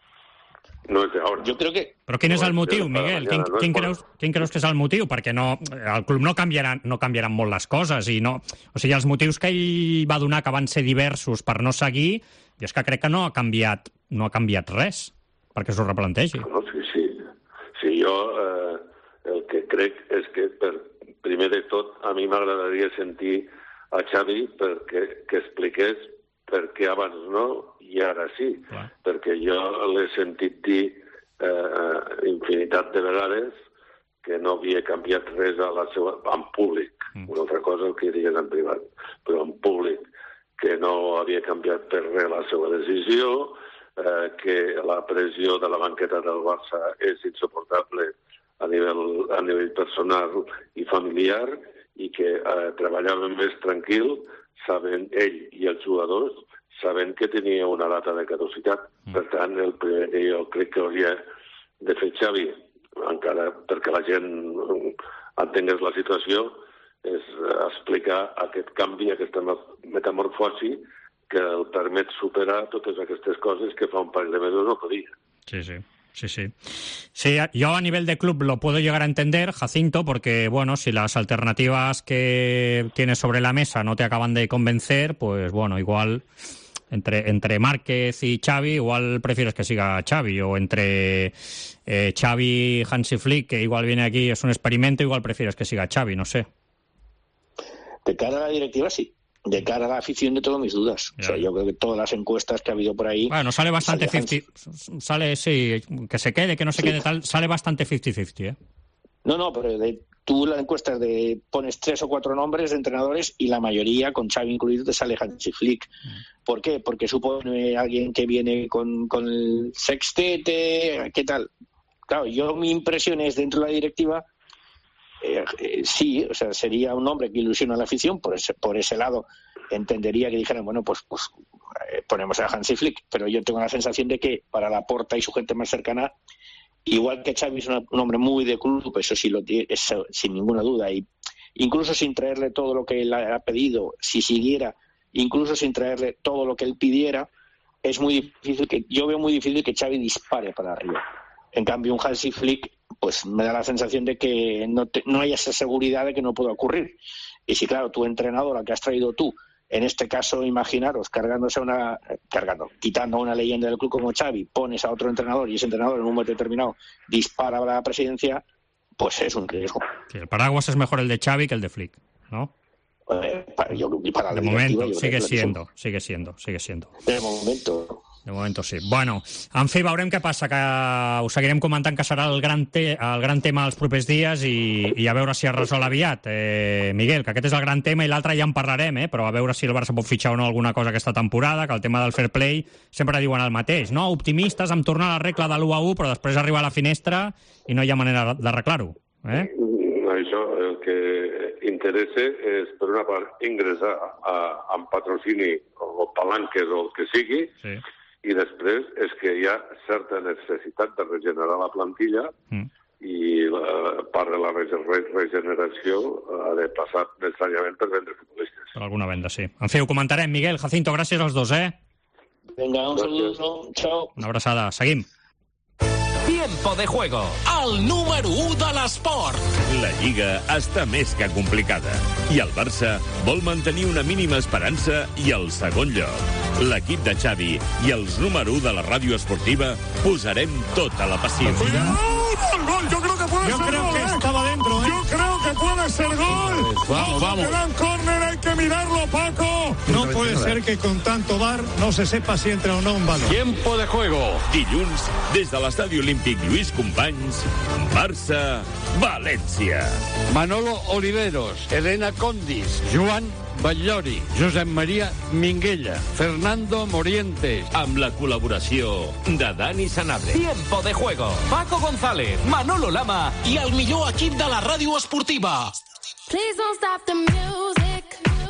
No és d'ara. Jo crec que... Però quin és No el és motiu, de Miguel? mañana, Quin, no és quin, por- creus, quin creus que és el motiu? Perquè no, el club no canviarà, no canviaran molt les coses. I no, o sigui, els motius que ell va donar, que van ser diversos per no seguir, jo és que crec que no ha canviat, no ha canviat res perquè s'ho replantegi. No, sí, sí. Sí, jo eh, el que crec és que, per, primer de tot, a mi m'agradaria sentir a Xavi perquè que expliqués per què abans no i ara sí. Clar. Perquè jo l'he sentit dir eh, infinitat de vegades que no havia canviat res a la seva... en públic. Mm. Una altra cosa el que digués en privat, però en públic, que no havia canviat per res la seva decisió, eh, que la pressió de la banqueta del Barça és insuportable a nivell, a nivell personal i familiar i que eh, treballava més tranquil, sabent ell i els jugadors, sabent que tenia una data de caducitat. Mm. Per tant, el primer que jo crec que hauria de fer Xavi, encara perquè la gent entengués la situació, és explicar aquest canvi, aquesta metamorfosi que el permet superar totes aquestes coses que fa un parell de mesos no podia. Sí, sí. Sí, sí. Sí, yo a nivel de club lo puedo llegar a entender, Jacinto, porque, bueno, si las alternativas que tienes sobre la mesa no te acaban de convencer, pues, bueno, igual entre, entre Márquez y Xavi, igual prefieres que siga Xavi, o entre eh, Xavi y Hansi Flick, que igual viene aquí, es un experimento, igual prefieres que siga Xavi, no sé. De cara a la directiva, sí. De cara a la afición, yo tengo mis dudas. O sea, yo creo que todas las encuestas que ha habido por ahí... Bueno, sale bastante sale cincuenta, sale, sí, que se quede, que no se Sí. quede tal, sale bastante cincuenta cincuenta, ¿eh? No, no, pero de, tú la encuesta de pones tres o cuatro nombres de entrenadores y la mayoría, con Xavi incluido, te sale Hansi Flick. ¿Por qué? Porque supone alguien que viene con, con el sextete, ¿qué tal? Claro, yo mi impresión es dentro de la directiva, eh, eh, sí, o sea, sería un hombre que ilusiona a la afición, por ese, por ese lado entendería que dijeran, bueno, pues, pues eh, ponemos a Hansi Flick, pero yo tengo la sensación de que para Laporta y su gente más cercana, igual que Xavi es una, un hombre muy de club, eso sí lo tiene, eso, sin ninguna duda, y incluso sin traerle todo lo que él ha pedido, si siguiera, incluso sin traerle todo lo que él pidiera, es muy difícil que, yo veo muy difícil que Xavi dispare para arriba. En cambio, un Hansi Flick, pues me da la sensación de que no, te, no hay esa seguridad de que no pueda ocurrir. Y si, claro, tu entrenador, la que has traído tú, en este caso, imaginaros, cargándose a una, cargando, quitando a una leyenda del club como Xavi, pones a otro entrenador y ese entrenador en un momento determinado dispara a la presidencia, pues es un riesgo. Sí, el paraguas es mejor el de Xavi que el de Flick, ¿no? Eh, para, yo, para la de directiva, momento, yo sigue creo que siendo, sigue siendo, sigue siendo. De momento. De moment sí. Bueno, en fi, veurem què passa, que us seguirem comentant que serà el gran, te el gran tema els propers dies i, i a veure si es resol aviat. Eh, Miguel, que aquest és el gran tema i l'altre ja en parlarem, eh? Però a veure si el Barça pot fitxar o no alguna cosa aquesta temporada, que el tema del fair play sempre diuen el mateix, no? Optimistes amb tornar a la regla de l'u a u, però després arriba a la finestra i no hi ha manera d'arreglar-ho. Eh? Això el que interessa és, per una part, ingressar a, amb patrocini o palanques o el que sigui, sí. I després és que hi ha certa necessitat de regenerar la plantilla mm. i la part de la regeneració ha de passar necessàriament per vendre futbolistes. Per alguna venda, sí. En fi, ho comentarem. Miguel, Jacinto, gràcies als dos, eh? Vinga, un saludo. Chao. Una abraçada. Seguim. Tiempo de juego, el número u de l'esport. La Lliga està més que complicada i el Barça vol mantenir una mínima esperança i el segon lloc. L'equip de Xavi i els número u de la ràdio esportiva posarem tota la paciencia. ¡El gol! Yo creo que puede Yo ser creo gol, que ¿eh? estaba dentro, ¿eh? Yo creo que puede ser gol. Vamos, vamos. Que dan córner, hay que mirarlo, Paco. No puede ser que con tanto V A R no se sepa si entra o no un balón. Tiempo de juego. Dilluns, des de l'estadi olímpic Lluís Companys, Barça, València. Manolo Oliveros, Elena Condis, Joan Batllori, Josep Maria Minguella, Fernando Morientes. Amb la col·laboració de Dani Sanabria. Tiempo de juego. Paco González, Manolo Lama i el millor equip de la ràdio esportiva. Please don't stop the music.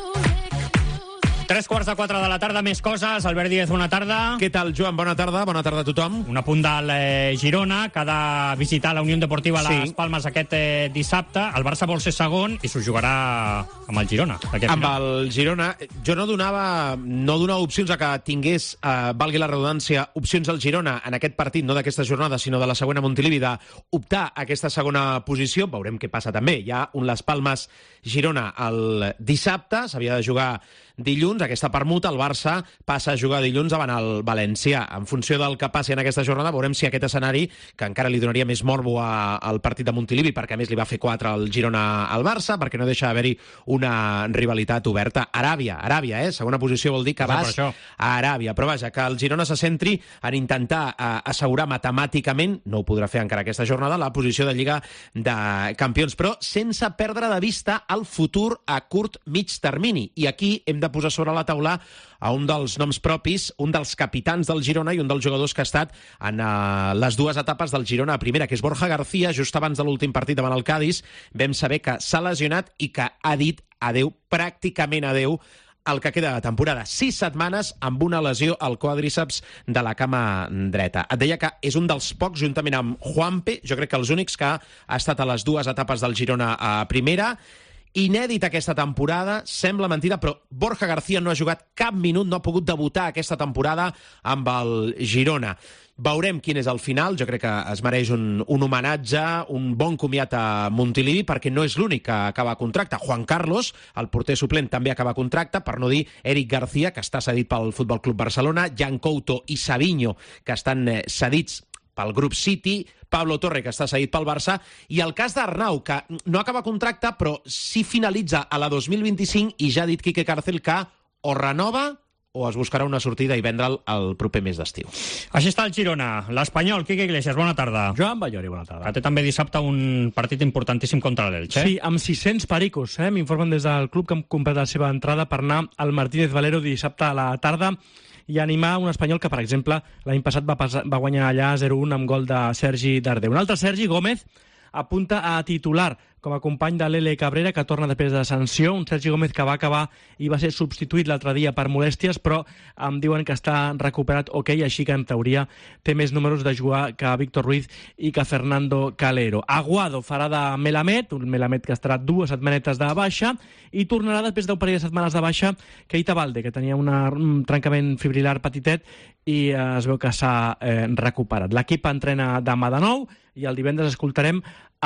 Tres quarts de quatre de la tarda, més coses. Albert Díez, bona tarda. Què tal, Joan? Bona tarda. Bona tarda a tothom. Un apunt del eh, Girona, que ha de visitar la Unió Deportiva Las Sí. Palmes aquest eh, dissabte. El Barça vol ser segon i s'ho jugarà amb el Girona. Amb el Girona. Jo no donava, no donava opcions a que tingués, eh, valgui la redundància, opcions al Girona en aquest partit, no d'aquesta jornada, sinó de la següent a Montilivi, d'optar a aquesta segona posició. Veurem què passa també. Hi ha un Las Palmes Girona el dissabte, s'havia de jugar dilluns, aquesta permuta, el Barça passa a jugar dilluns davant el València. En funció del que passi en aquesta jornada, veurem si aquest escenari, que encara li donaria més morbo a, al partit de Montilivi, perquè a més li va fer quatre al Girona al Barça, perquè no deixa d'haver-hi una rivalitat oberta. Aràbia, Aràbia, eh? Segona posició vol dir que vas a Aràbia. Però vaja, que el Girona se centri en intentar eh, assegurar matemàticament, no ho podrà fer encara aquesta jornada, la posició de Lliga de Campions, però sense perdre de vista el futur a curt mig termini. I aquí hem de posar sobre la taula a un dels noms propis, un dels capitans del Girona i un dels jugadors que ha estat en uh, les dues etapes del Girona a primera, que és Borja García. Just abans de l'últim partit davant el Cádiz vam saber que s'ha lesionat i que ha dit adeu, pràcticament adeu, el que queda de temporada. Sis setmanes amb una lesió al quadríceps de la cama dreta. Et deia que és un dels pocs, juntament amb Juanpe, jo crec que els únics que ha estat a les dues etapes del Girona a primera. Inèdit aquesta temporada, sembla mentida, però Borja García no ha jugat cap minut, no ha pogut debutar aquesta temporada amb el Girona. Veurem quin és el final. Jo crec que es mereix un, un homenatge, un bon comiat a Montilivi, perquè no és l'únic que acaba contracte. Juan Carlos, el porter suplent, també acaba contracte, per no dir Eric García, que està cedit pel Futbol Club Barcelona, Jan Couto i Savinho, que estan eh, cedits pel grup City, Pablo Torre, que està cedit pel Barça, i el cas d'Arnau, que no acaba contracte, però sí finalitza a la dos mil vint-i-cinc, i ja ha dit Quique Cárcel que o renova o es buscarà una sortida i vendre'l el proper mes d'estiu. Així està el Girona. L'Espanyol, Quique Iglesias, bona tarda. Joan Batllori, bona tarda. Que té també dissabte un partit importantíssim contra l'Elche. Sí, amb sis-cents pericos. Eh? M'informen des del club que han comprat la seva entrada per anar al Martínez Valero dissabte a la tarda i animar un espanyol que, per exemple, l'any passat va, passar, va guanyar allà zero un amb gol de Sergi Darder. Un altre Sergi Gómez apunta a titular com a company de l'Ele Cabrera, que torna després de sanció. Un Sergi Gómez que va acabar i va ser substituït l'altre dia per molèsties, però em diuen que està recuperat ok, així que en teoria té més números de jugar que Víctor Ruiz i que Fernando Calero. Aguado farà de Melamed, un Melamed que estarà dues setmanetes de baixa, i tornarà després d'un parell de setmanes de baixa Keita Balde, que tenia una, un trencament fibrilar petitet i eh, es veu que s'ha eh, recuperat. L'equip entrena demà de nou i el divendres escoltarem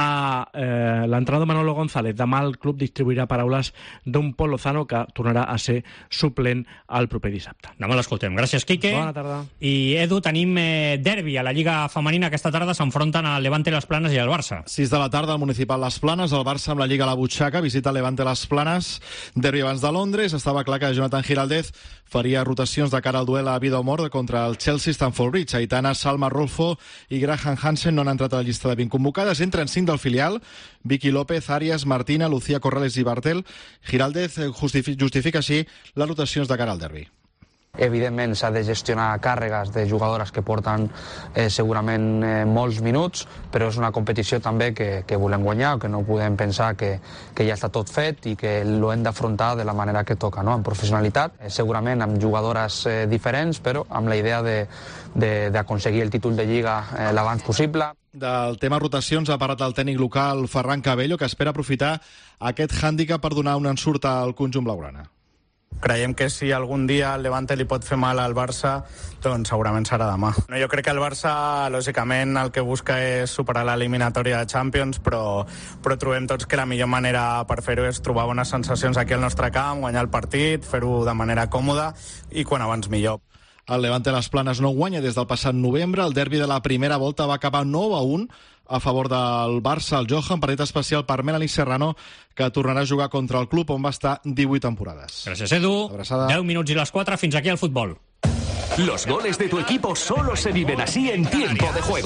a eh, l'entrenador Manolo González. Demà el club distribuirà paraules d'un Pol Lozano que tornarà a ser suplent el proper dissabte. Demà l'escoltem. Gràcies, Quique. Bona tarda. I, Edu, tenim eh, derbi a la Lliga Femenina. Aquesta tarda s'enfronten al Levante Les Planes i al Barça. sis de la tarda al Municipal Les Planes, el Barça amb la Lliga a la butxaca, visita el Levante Les Planes, derbi abans de Londres. Estava clar que Jonathan Giraldez faria rotacions de cara al duel a vida o mort contra el Chelsea Stamford Bridge. Aitana, Salma Rolfo i Graham Hansen no han entrat a la llista de vint convocades. Entren cinc del filial: Vicky López, Arias, Martina, Lucía Corrales i Bartel. Giraldez justifica, justifica així les rotacions de cara al derbi. Evidentment s'ha de gestionar càrregues de jugadores que porten eh, segurament eh, molts minuts, però és una competició també que, que volem guanyar, que no podem pensar que, que ja està tot fet i que lo hem d'afrontar de la manera que toca, no? Amb professionalitat, eh, segurament amb jugadores eh, diferents, però amb la idea de, de, d'aconseguir el títol de Lliga eh, l'abans possible. Del tema rotacions ha parlat el tècnic local Ferran Cabello, que espera aprofitar aquest hàndicap per donar un ensurt al conjunt blaugrana. Creiem que si algun dia el Levante li pot fer mal al Barça, doncs segurament serà demà. No, jo crec que el Barça, lògicament, el que busca és superar l'eliminatòria de Champions, però, però trobem tots que la millor manera per fer-ho és trobar bones sensacions aquí al nostre camp, guanyar el partit, fer-ho de manera còmoda i quan abans millor. El Levante Les Planes no guanya des del passat novembre. El derbi de la primera volta va acabar nou a un a favor del Barça. El Johan, partit especial per Melanie Serrano, que tornarà a jugar contra el club on va estar divuit temporades. Gràcies, Edu. Abraçada. deu minuts i les quatre, fins aquí el futbol. Los goles de tu equipo solo se viven así en tiempo de juego.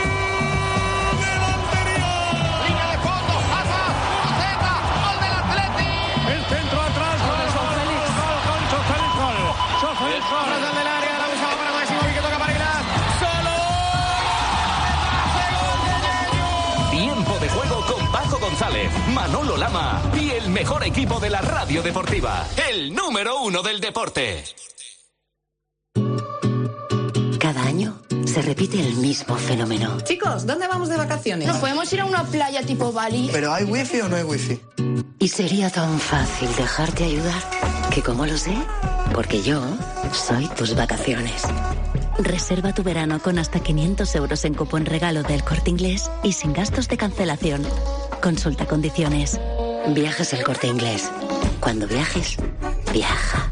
El centro atrás, gol, gol, gol, gol, gol, Félix, gol. Gol, Félix, gol. del área, la buscaba para Máximo y que toca para Aguilar. Solo. Tiempo de juego con Paco González, Manolo Lama y el mejor equipo de la radio deportiva, el número uno del deporte. Cada año se repite el mismo fenómeno. Chicos, ¿dónde vamos de vacaciones? ¿Nos podemos ir a una playa tipo Bali? ¿Pero hay wifi o no hay wifi? Y sería tan fácil dejarte ayudar que, como lo sé, porque yo soy tus vacaciones. Reserva tu verano con hasta quinientos euros en cupón regalo del Corte Inglés y sin gastos de cancelación. Consulta condiciones. Viajes El Corte Inglés. Cuando viajes, viaja.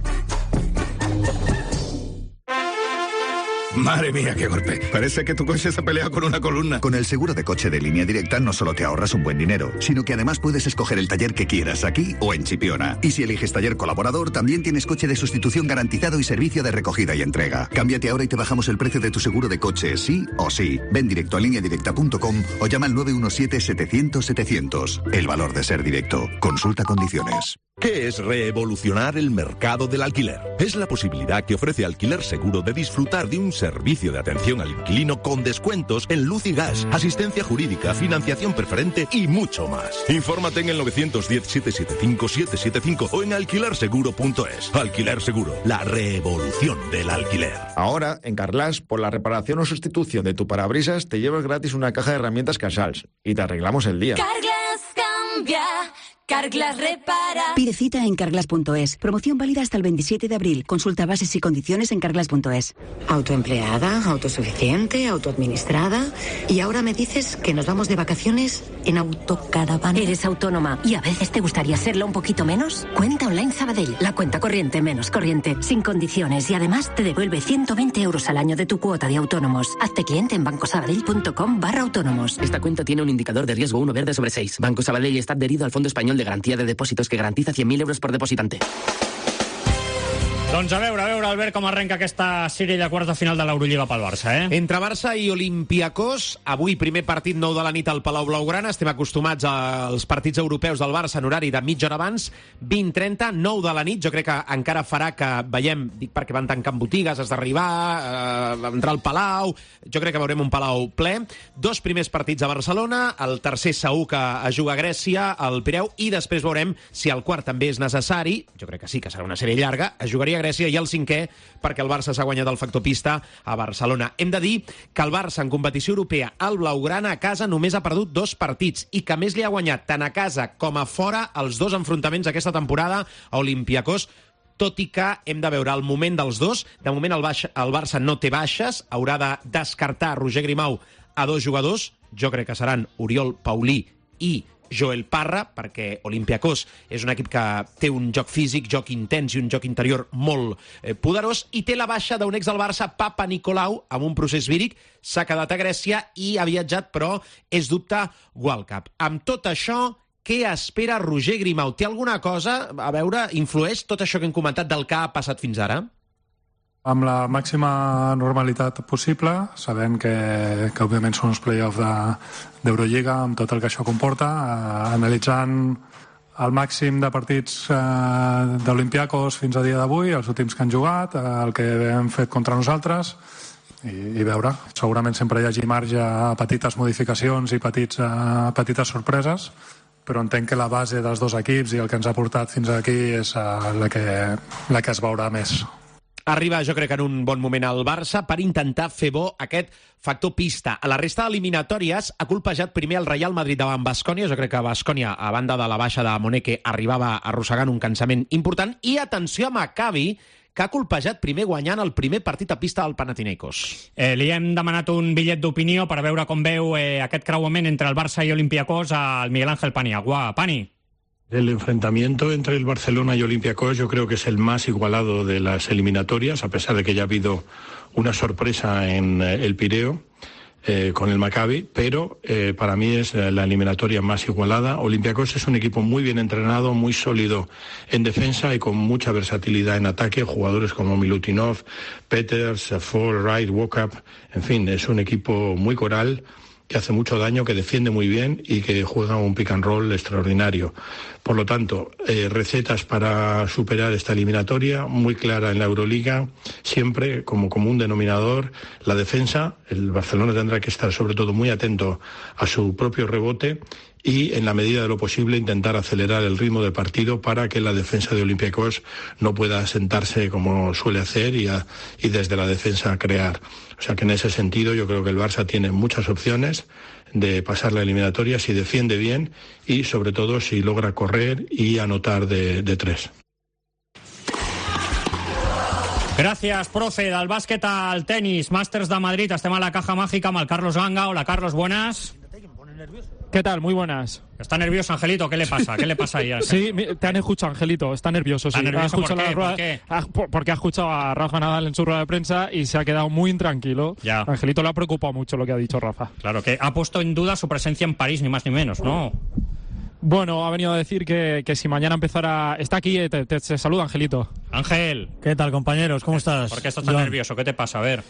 Madre mía, qué golpe. Parece que tu coche se ha peleado con una columna. Con el seguro de coche de Línea Directa no solo te ahorras un buen dinero, sino que además puedes escoger el taller que quieras aquí o en Chipiona. Y si eliges taller colaborador, también tienes coche de sustitución garantizado y servicio de recogida y entrega. Cámbiate ahora y te bajamos el precio de tu seguro de coche, sí o sí. Ven directo a línea directa punto com o llama al nueve uno siete, setecientos, setecientos. El valor de ser directo. Consulta condiciones. ¿Qué es revolucionar el mercado del alquiler? Es la posibilidad que ofrece Alquiler Seguro de disfrutar de un servicio de atención al inquilino con descuentos en luz y gas, asistencia jurídica, financiación preferente y mucho más. Infórmate en el nueve uno cero, siete siete cinco, siete siete cinco o en alquiler seguro punto es. Alquiler Seguro, la revolución del alquiler. Ahora, en Carglass, por la reparación o sustitución de tu parabrisas, te llevas gratis una caja de herramientas Casals y te arreglamos el día. Carglass cambia. Carglass repara. Pide cita en carglass punto es. Promoción válida hasta el veintisiete de abril. Consulta bases y condiciones en carglass punto es. Autoempleada, autosuficiente, autoadministrada. Y ahora me dices que nos vamos de vacaciones en autocaravana. ¿Eres autónoma y a veces te gustaría serlo un poquito menos? Cuenta Online Sabadell. La cuenta corriente menos corriente, sin condiciones y además te devuelve ciento veinte euros al año de tu cuota de autónomos. Hazte cliente en bancosabadell punto com barra autónomos. Esta cuenta tiene un indicador de riesgo uno verde sobre seis. Banco Sabadell está adherido al Fondo Español de Garantía de Depósitos que garantiza cien mil euros por depositante. Doncs a veure, a veure, Albert, com arrenca aquesta sèrie de quarts de final de l'Eurolliga pel Barça, eh? Entre Barça i Olympiacos, avui primer partit nou de la nit al Palau Blaugrana. Estem acostumats als partits europeus del Barça en horari de mitja hora abans, vint trenta, nou de la nit. Jo crec que encara farà que veiem, dic perquè van tancant botigues, has d'arribar, eh, entrar al Palau. Jo crec que veurem un Palau ple. Dos primers partits a Barcelona, el tercer segur que es juga a Grècia, al Pireu, i després veurem si el quart també és necessari. Jo crec que sí, que serà una sèrie llarga. Es jugaria a Grècia, i el cinquè perquè el Barça s'ha guanyat el factor pista a Barcelona. Hem de dir que el Barça en competició europea al Blaugrana a casa només ha perdut dos partits i que més li ha guanyat tant a casa com a fora els dos enfrontaments aquesta temporada a Olympiacos, tot i que hem de veure el moment dels dos. De moment el, baix, el Barça no té baixes, haurà de descartar Roger Grimau a dos jugadors, jo crec que seran Oriol Paulí i Joel Parra, perquè Olympiacos és un equip que té un joc físic, joc intens i un joc interior molt eh, poderós, i té la baixa d'un ex del Barça, Papa Nicolau, amb un procés víric, s'ha quedat a Grècia i ha viatjat, però és dubte World Cup. Amb tot això, què espera Roger Grimau? Té alguna cosa, a veure, influeix tot això que hem comentat del que ha passat fins ara? Amb la màxima normalitat possible, sabent que, que òbviament són els play-offs de, d'Eurolliga, amb tot el que això comporta, eh, analitzant el màxim de partits eh, d'Olympiacos fins a dia d'avui, els últims que han jugat, eh, el que hem fet contra nosaltres, i, i veure. Segurament sempre hi hagi marge a petites modificacions i petits, eh, petites sorpreses, però entenc que la base dels dos equips i el que ens ha portat fins aquí és uh, la, que, la que es veurà més. Arriba, jo crec, en un bon moment al Barça per intentar fer bo aquest factor pista. A la resta d'eliminatòries ha colpejat primer el Real Madrid davant Baskonia. Jo crec que Baskonia, a banda de la baixa de Moneke, arribava arrossegant un cansament important. I atenció a Maccabi, que ha colpejat primer guanyant el primer partit a pista del Panathinaikos. Eh, li hem demanat un bitllet d'opinió per veure com veu eh, aquest creuament entre el Barça i Olympiacos al Miguel Ángel Paniagua. Pani. El enfrentamiento entre el Barcelona y Olympiacos yo creo que es el más igualado de las eliminatorias, a pesar de que ya ha habido una sorpresa en eh, el Pireo eh, con el Maccabi, pero eh, para mí es la eliminatoria más igualada. Olympiacos es un equipo muy bien entrenado, muy sólido en defensa y con mucha versatilidad en ataque. Jugadores como Milutinov, Peters, Fall, Wright, Walkup, en fin, es un equipo muy coral, que hace mucho daño, que defiende muy bien y que juega un pick and roll extraordinario. Por lo tanto, eh, recetas para superar esta eliminatoria, muy clara en la Euroliga, siempre como común denominador la defensa. El Barcelona tendrá que estar sobre todo muy atento a su propio rebote y, en la medida de lo posible, intentar acelerar el ritmo de partido para que la defensa de Olympiacos no pueda sentarse como suele hacer y, a, y desde la defensa crear. O sea que en ese sentido yo creo que el Barça tiene muchas opciones de pasar la eliminatoria si defiende bien y sobre todo si logra correr y anotar de, de tres. Gràcies, profe. Del bàsquet al tenis, Màsters de Madrid, estem a la caja màgica amb el Carlos Ganga. Hola, Carlos, buenas. ¿Qué tal? Muy buenas. ¿Está nervioso, Angelito? ¿Qué le pasa? ¿Qué le pasa ahí? Sí, te han escuchado, Angelito. Está nervioso, sí. ¿Está nervioso? Ha escuchado ¿Por qué? la rueda, ¿Por qué? ha, por, porque ha escuchado a Rafa Nadal en su rueda de prensa y se ha quedado muy intranquilo. Ya. Angelito le ha preocupado mucho lo que ha dicho Rafa. Claro, que ha puesto en duda su presencia en París, ni más ni menos, ¿no? Bueno, ha venido a decir que, que si mañana empezara... Está aquí, te, te, te saluda, Angelito. Ángel. ¿Qué tal, compañeros? ¿Cómo estás? ¿Por qué estás tan John? nervioso? ¿Qué te pasa? A ver.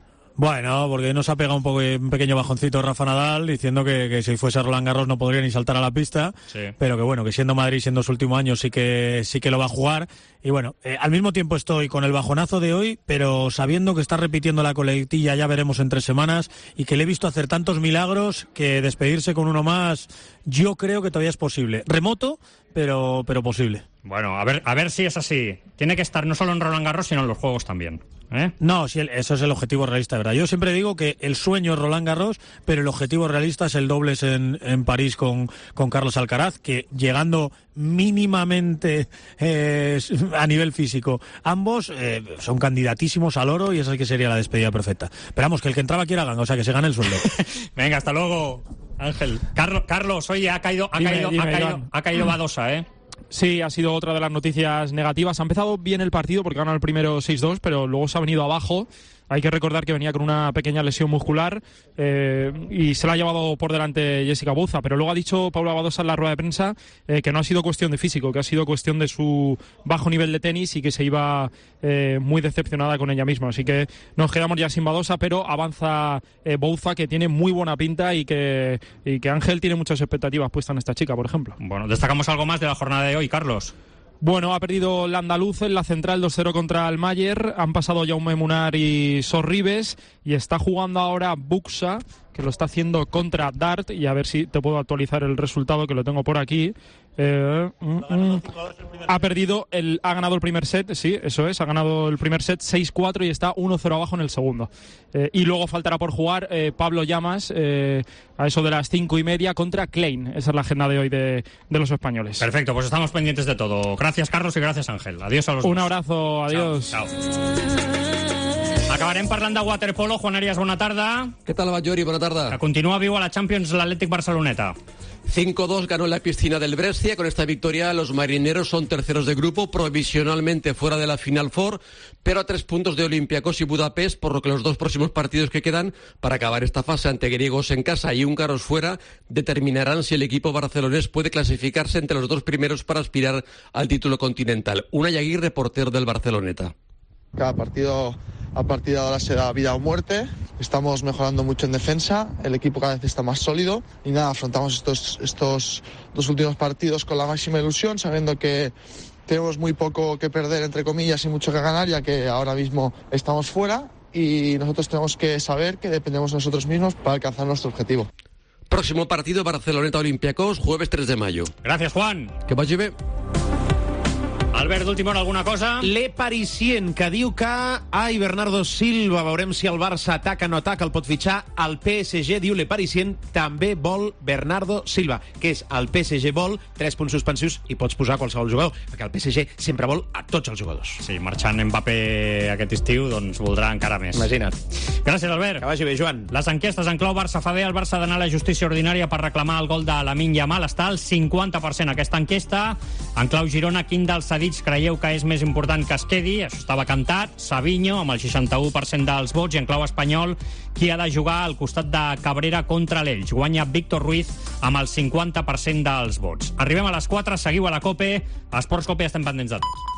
Bueno, porque nos ha pegado un, poco, un pequeño bajoncito Rafa Nadal diciendo que, que si fuese Roland Garros no podría ni saltar a la pista, sí. Pero que bueno, que siendo Madrid, siendo su último año, sí que sí que lo va a jugar. Y bueno, eh, al mismo tiempo estoy con el bajonazo de hoy, pero sabiendo que está repitiendo la coletilla, ya veremos en tres semanas, y que le he visto hacer tantos milagros que despedirse con uno más, yo creo que todavía es posible. Remoto, pero, pero posible. Bueno, a ver, a ver si es así. Tiene que estar no solo en Roland Garros, sino en los Juegos también. ¿Eh? No, sí, eso es el objetivo realista, ¿verdad? Yo siempre digo que el sueño es Roland Garros, pero el objetivo realista es el dobles en, en París con, con Carlos Alcaraz, que llegando mínimamente eh, a nivel físico, ambos eh, son candidatísimos al oro y esa que sería la despedida perfecta. Pero vamos, que el que entraba quiera ganga, o sea, que se gane el sueldo. Venga, hasta luego, Ángel. Carlos, Carlos, oye, ha caído, ha Dime, caído, dime, ha caído, Iván. ha caído Badosa, ¿eh? Sí, ha sido otra de las noticias negativas. Ha empezado bien el partido porque ganó el primero seis dos, pero luego se ha venido abajo. Hay que recordar que venía con una pequeña lesión muscular eh, y se la ha llevado por delante Jessica Buza, pero luego ha dicho Paula Badosa en la rueda de prensa eh, que no ha sido cuestión de físico, que ha sido cuestión de su bajo nivel de tenis y que se iba eh, muy decepcionada con ella misma. Así que nos quedamos ya sin Badosa, pero avanza eh, Bouza, que tiene muy buena pinta y que, y que Ángel tiene muchas expectativas puestas en esta chica, por ejemplo. Bueno, destacamos algo más de la jornada de hoy, Carlos. Bueno, ha perdido el andaluz en la central dos cero contra el Mayer. Han pasado Jaume Munar y Sorribes. Y está jugando ahora Buxa, que lo está haciendo contra Dart. Y a ver si te puedo actualizar el resultado, que lo tengo por aquí. Eh, mm, mm. Ha perdido, el, ha ganado el primer set, sí, eso es. Ha ganado el primer set seis cuatro y está uno cero abajo en el segundo. Eh, y luego faltará por jugar eh, Pablo Llamas eh, a eso de las cinco y media contra Klein. Esa es la agenda de hoy de, de los españoles. Perfecto, pues estamos pendientes de todo. Gracias, Carlos, y gracias, Ángel. Adiós a los Un dos. abrazo, adiós. Chao, chao. Acabarem parlant de waterpolo. Juan Arias, bona tarda. ¿Qué tal, Batllori? Buena tarde. Que continúa vivo a la Champions l'Atlètic Barceloneta. cinco dos ganó en la piscina del Brescia. Con esta victoria los marineros son terceros de grupo, provisionalmente fuera de la Final Four, pero a tres puntos de Olympiacos y Budapest, por lo que los dos próximos partidos que quedan para acabar esta fase ante griegos en casa y húngaros fuera determinarán si el equipo barcelonés puede clasificarse entre los dos primeros para aspirar al título continental. Unai Aguirre, portero del Barceloneta. Cada partido a partir de ahora será vida o muerte. Estamos mejorando mucho en defensa, el equipo cada vez está más sólido y nada, afrontamos estos, estos dos últimos partidos con la máxima ilusión, sabiendo que tenemos muy poco que perder, entre comillas, y mucho que ganar, ya que ahora mismo estamos fuera y nosotros tenemos que saber que dependemos de nosotros mismos para alcanzar nuestro objetivo. Próximo partido, Barceloneta Olympiacos, jueves tres de mayo. Gracias, Juan. Que vagi bé. Albert, d'última hora, alguna cosa? Le Parisien, que diu que ai, Bernardo Silva, veurem si el Barça ataca o no ataca, el pot fitxar. El P S G, diu Le Parisien, també vol Bernardo Silva, que és el P S G vol, tres punts suspensius i pots posar qualsevol jugador, perquè el P S G sempre vol a tots els jugadors. Sí, marxant Mbappé aquest estiu, doncs voldrà encara més. Imagina't. Gràcies, Albert. Que vagi bé, Joan. Les enquestes en clau Barça fa bé. El Barça ha d'anar a la justícia ordinària per reclamar el gol de Lamine Yamal. Està al cinquanta per cent aquesta enquesta. En clau Girona, quin dels cedits creieu que és més important que es quedi? Això estava cantat. Savinho, amb el seixanta-u per cent dels vots. I en clau espanyol, qui ha de jugar al costat de Cabrera contra l'Elx? Guanya Víctor Ruiz amb el cinquanta per cent dels vots. Arribem a les quatre, seguiu a la COPE. A Esports COPE estem pendents de tots.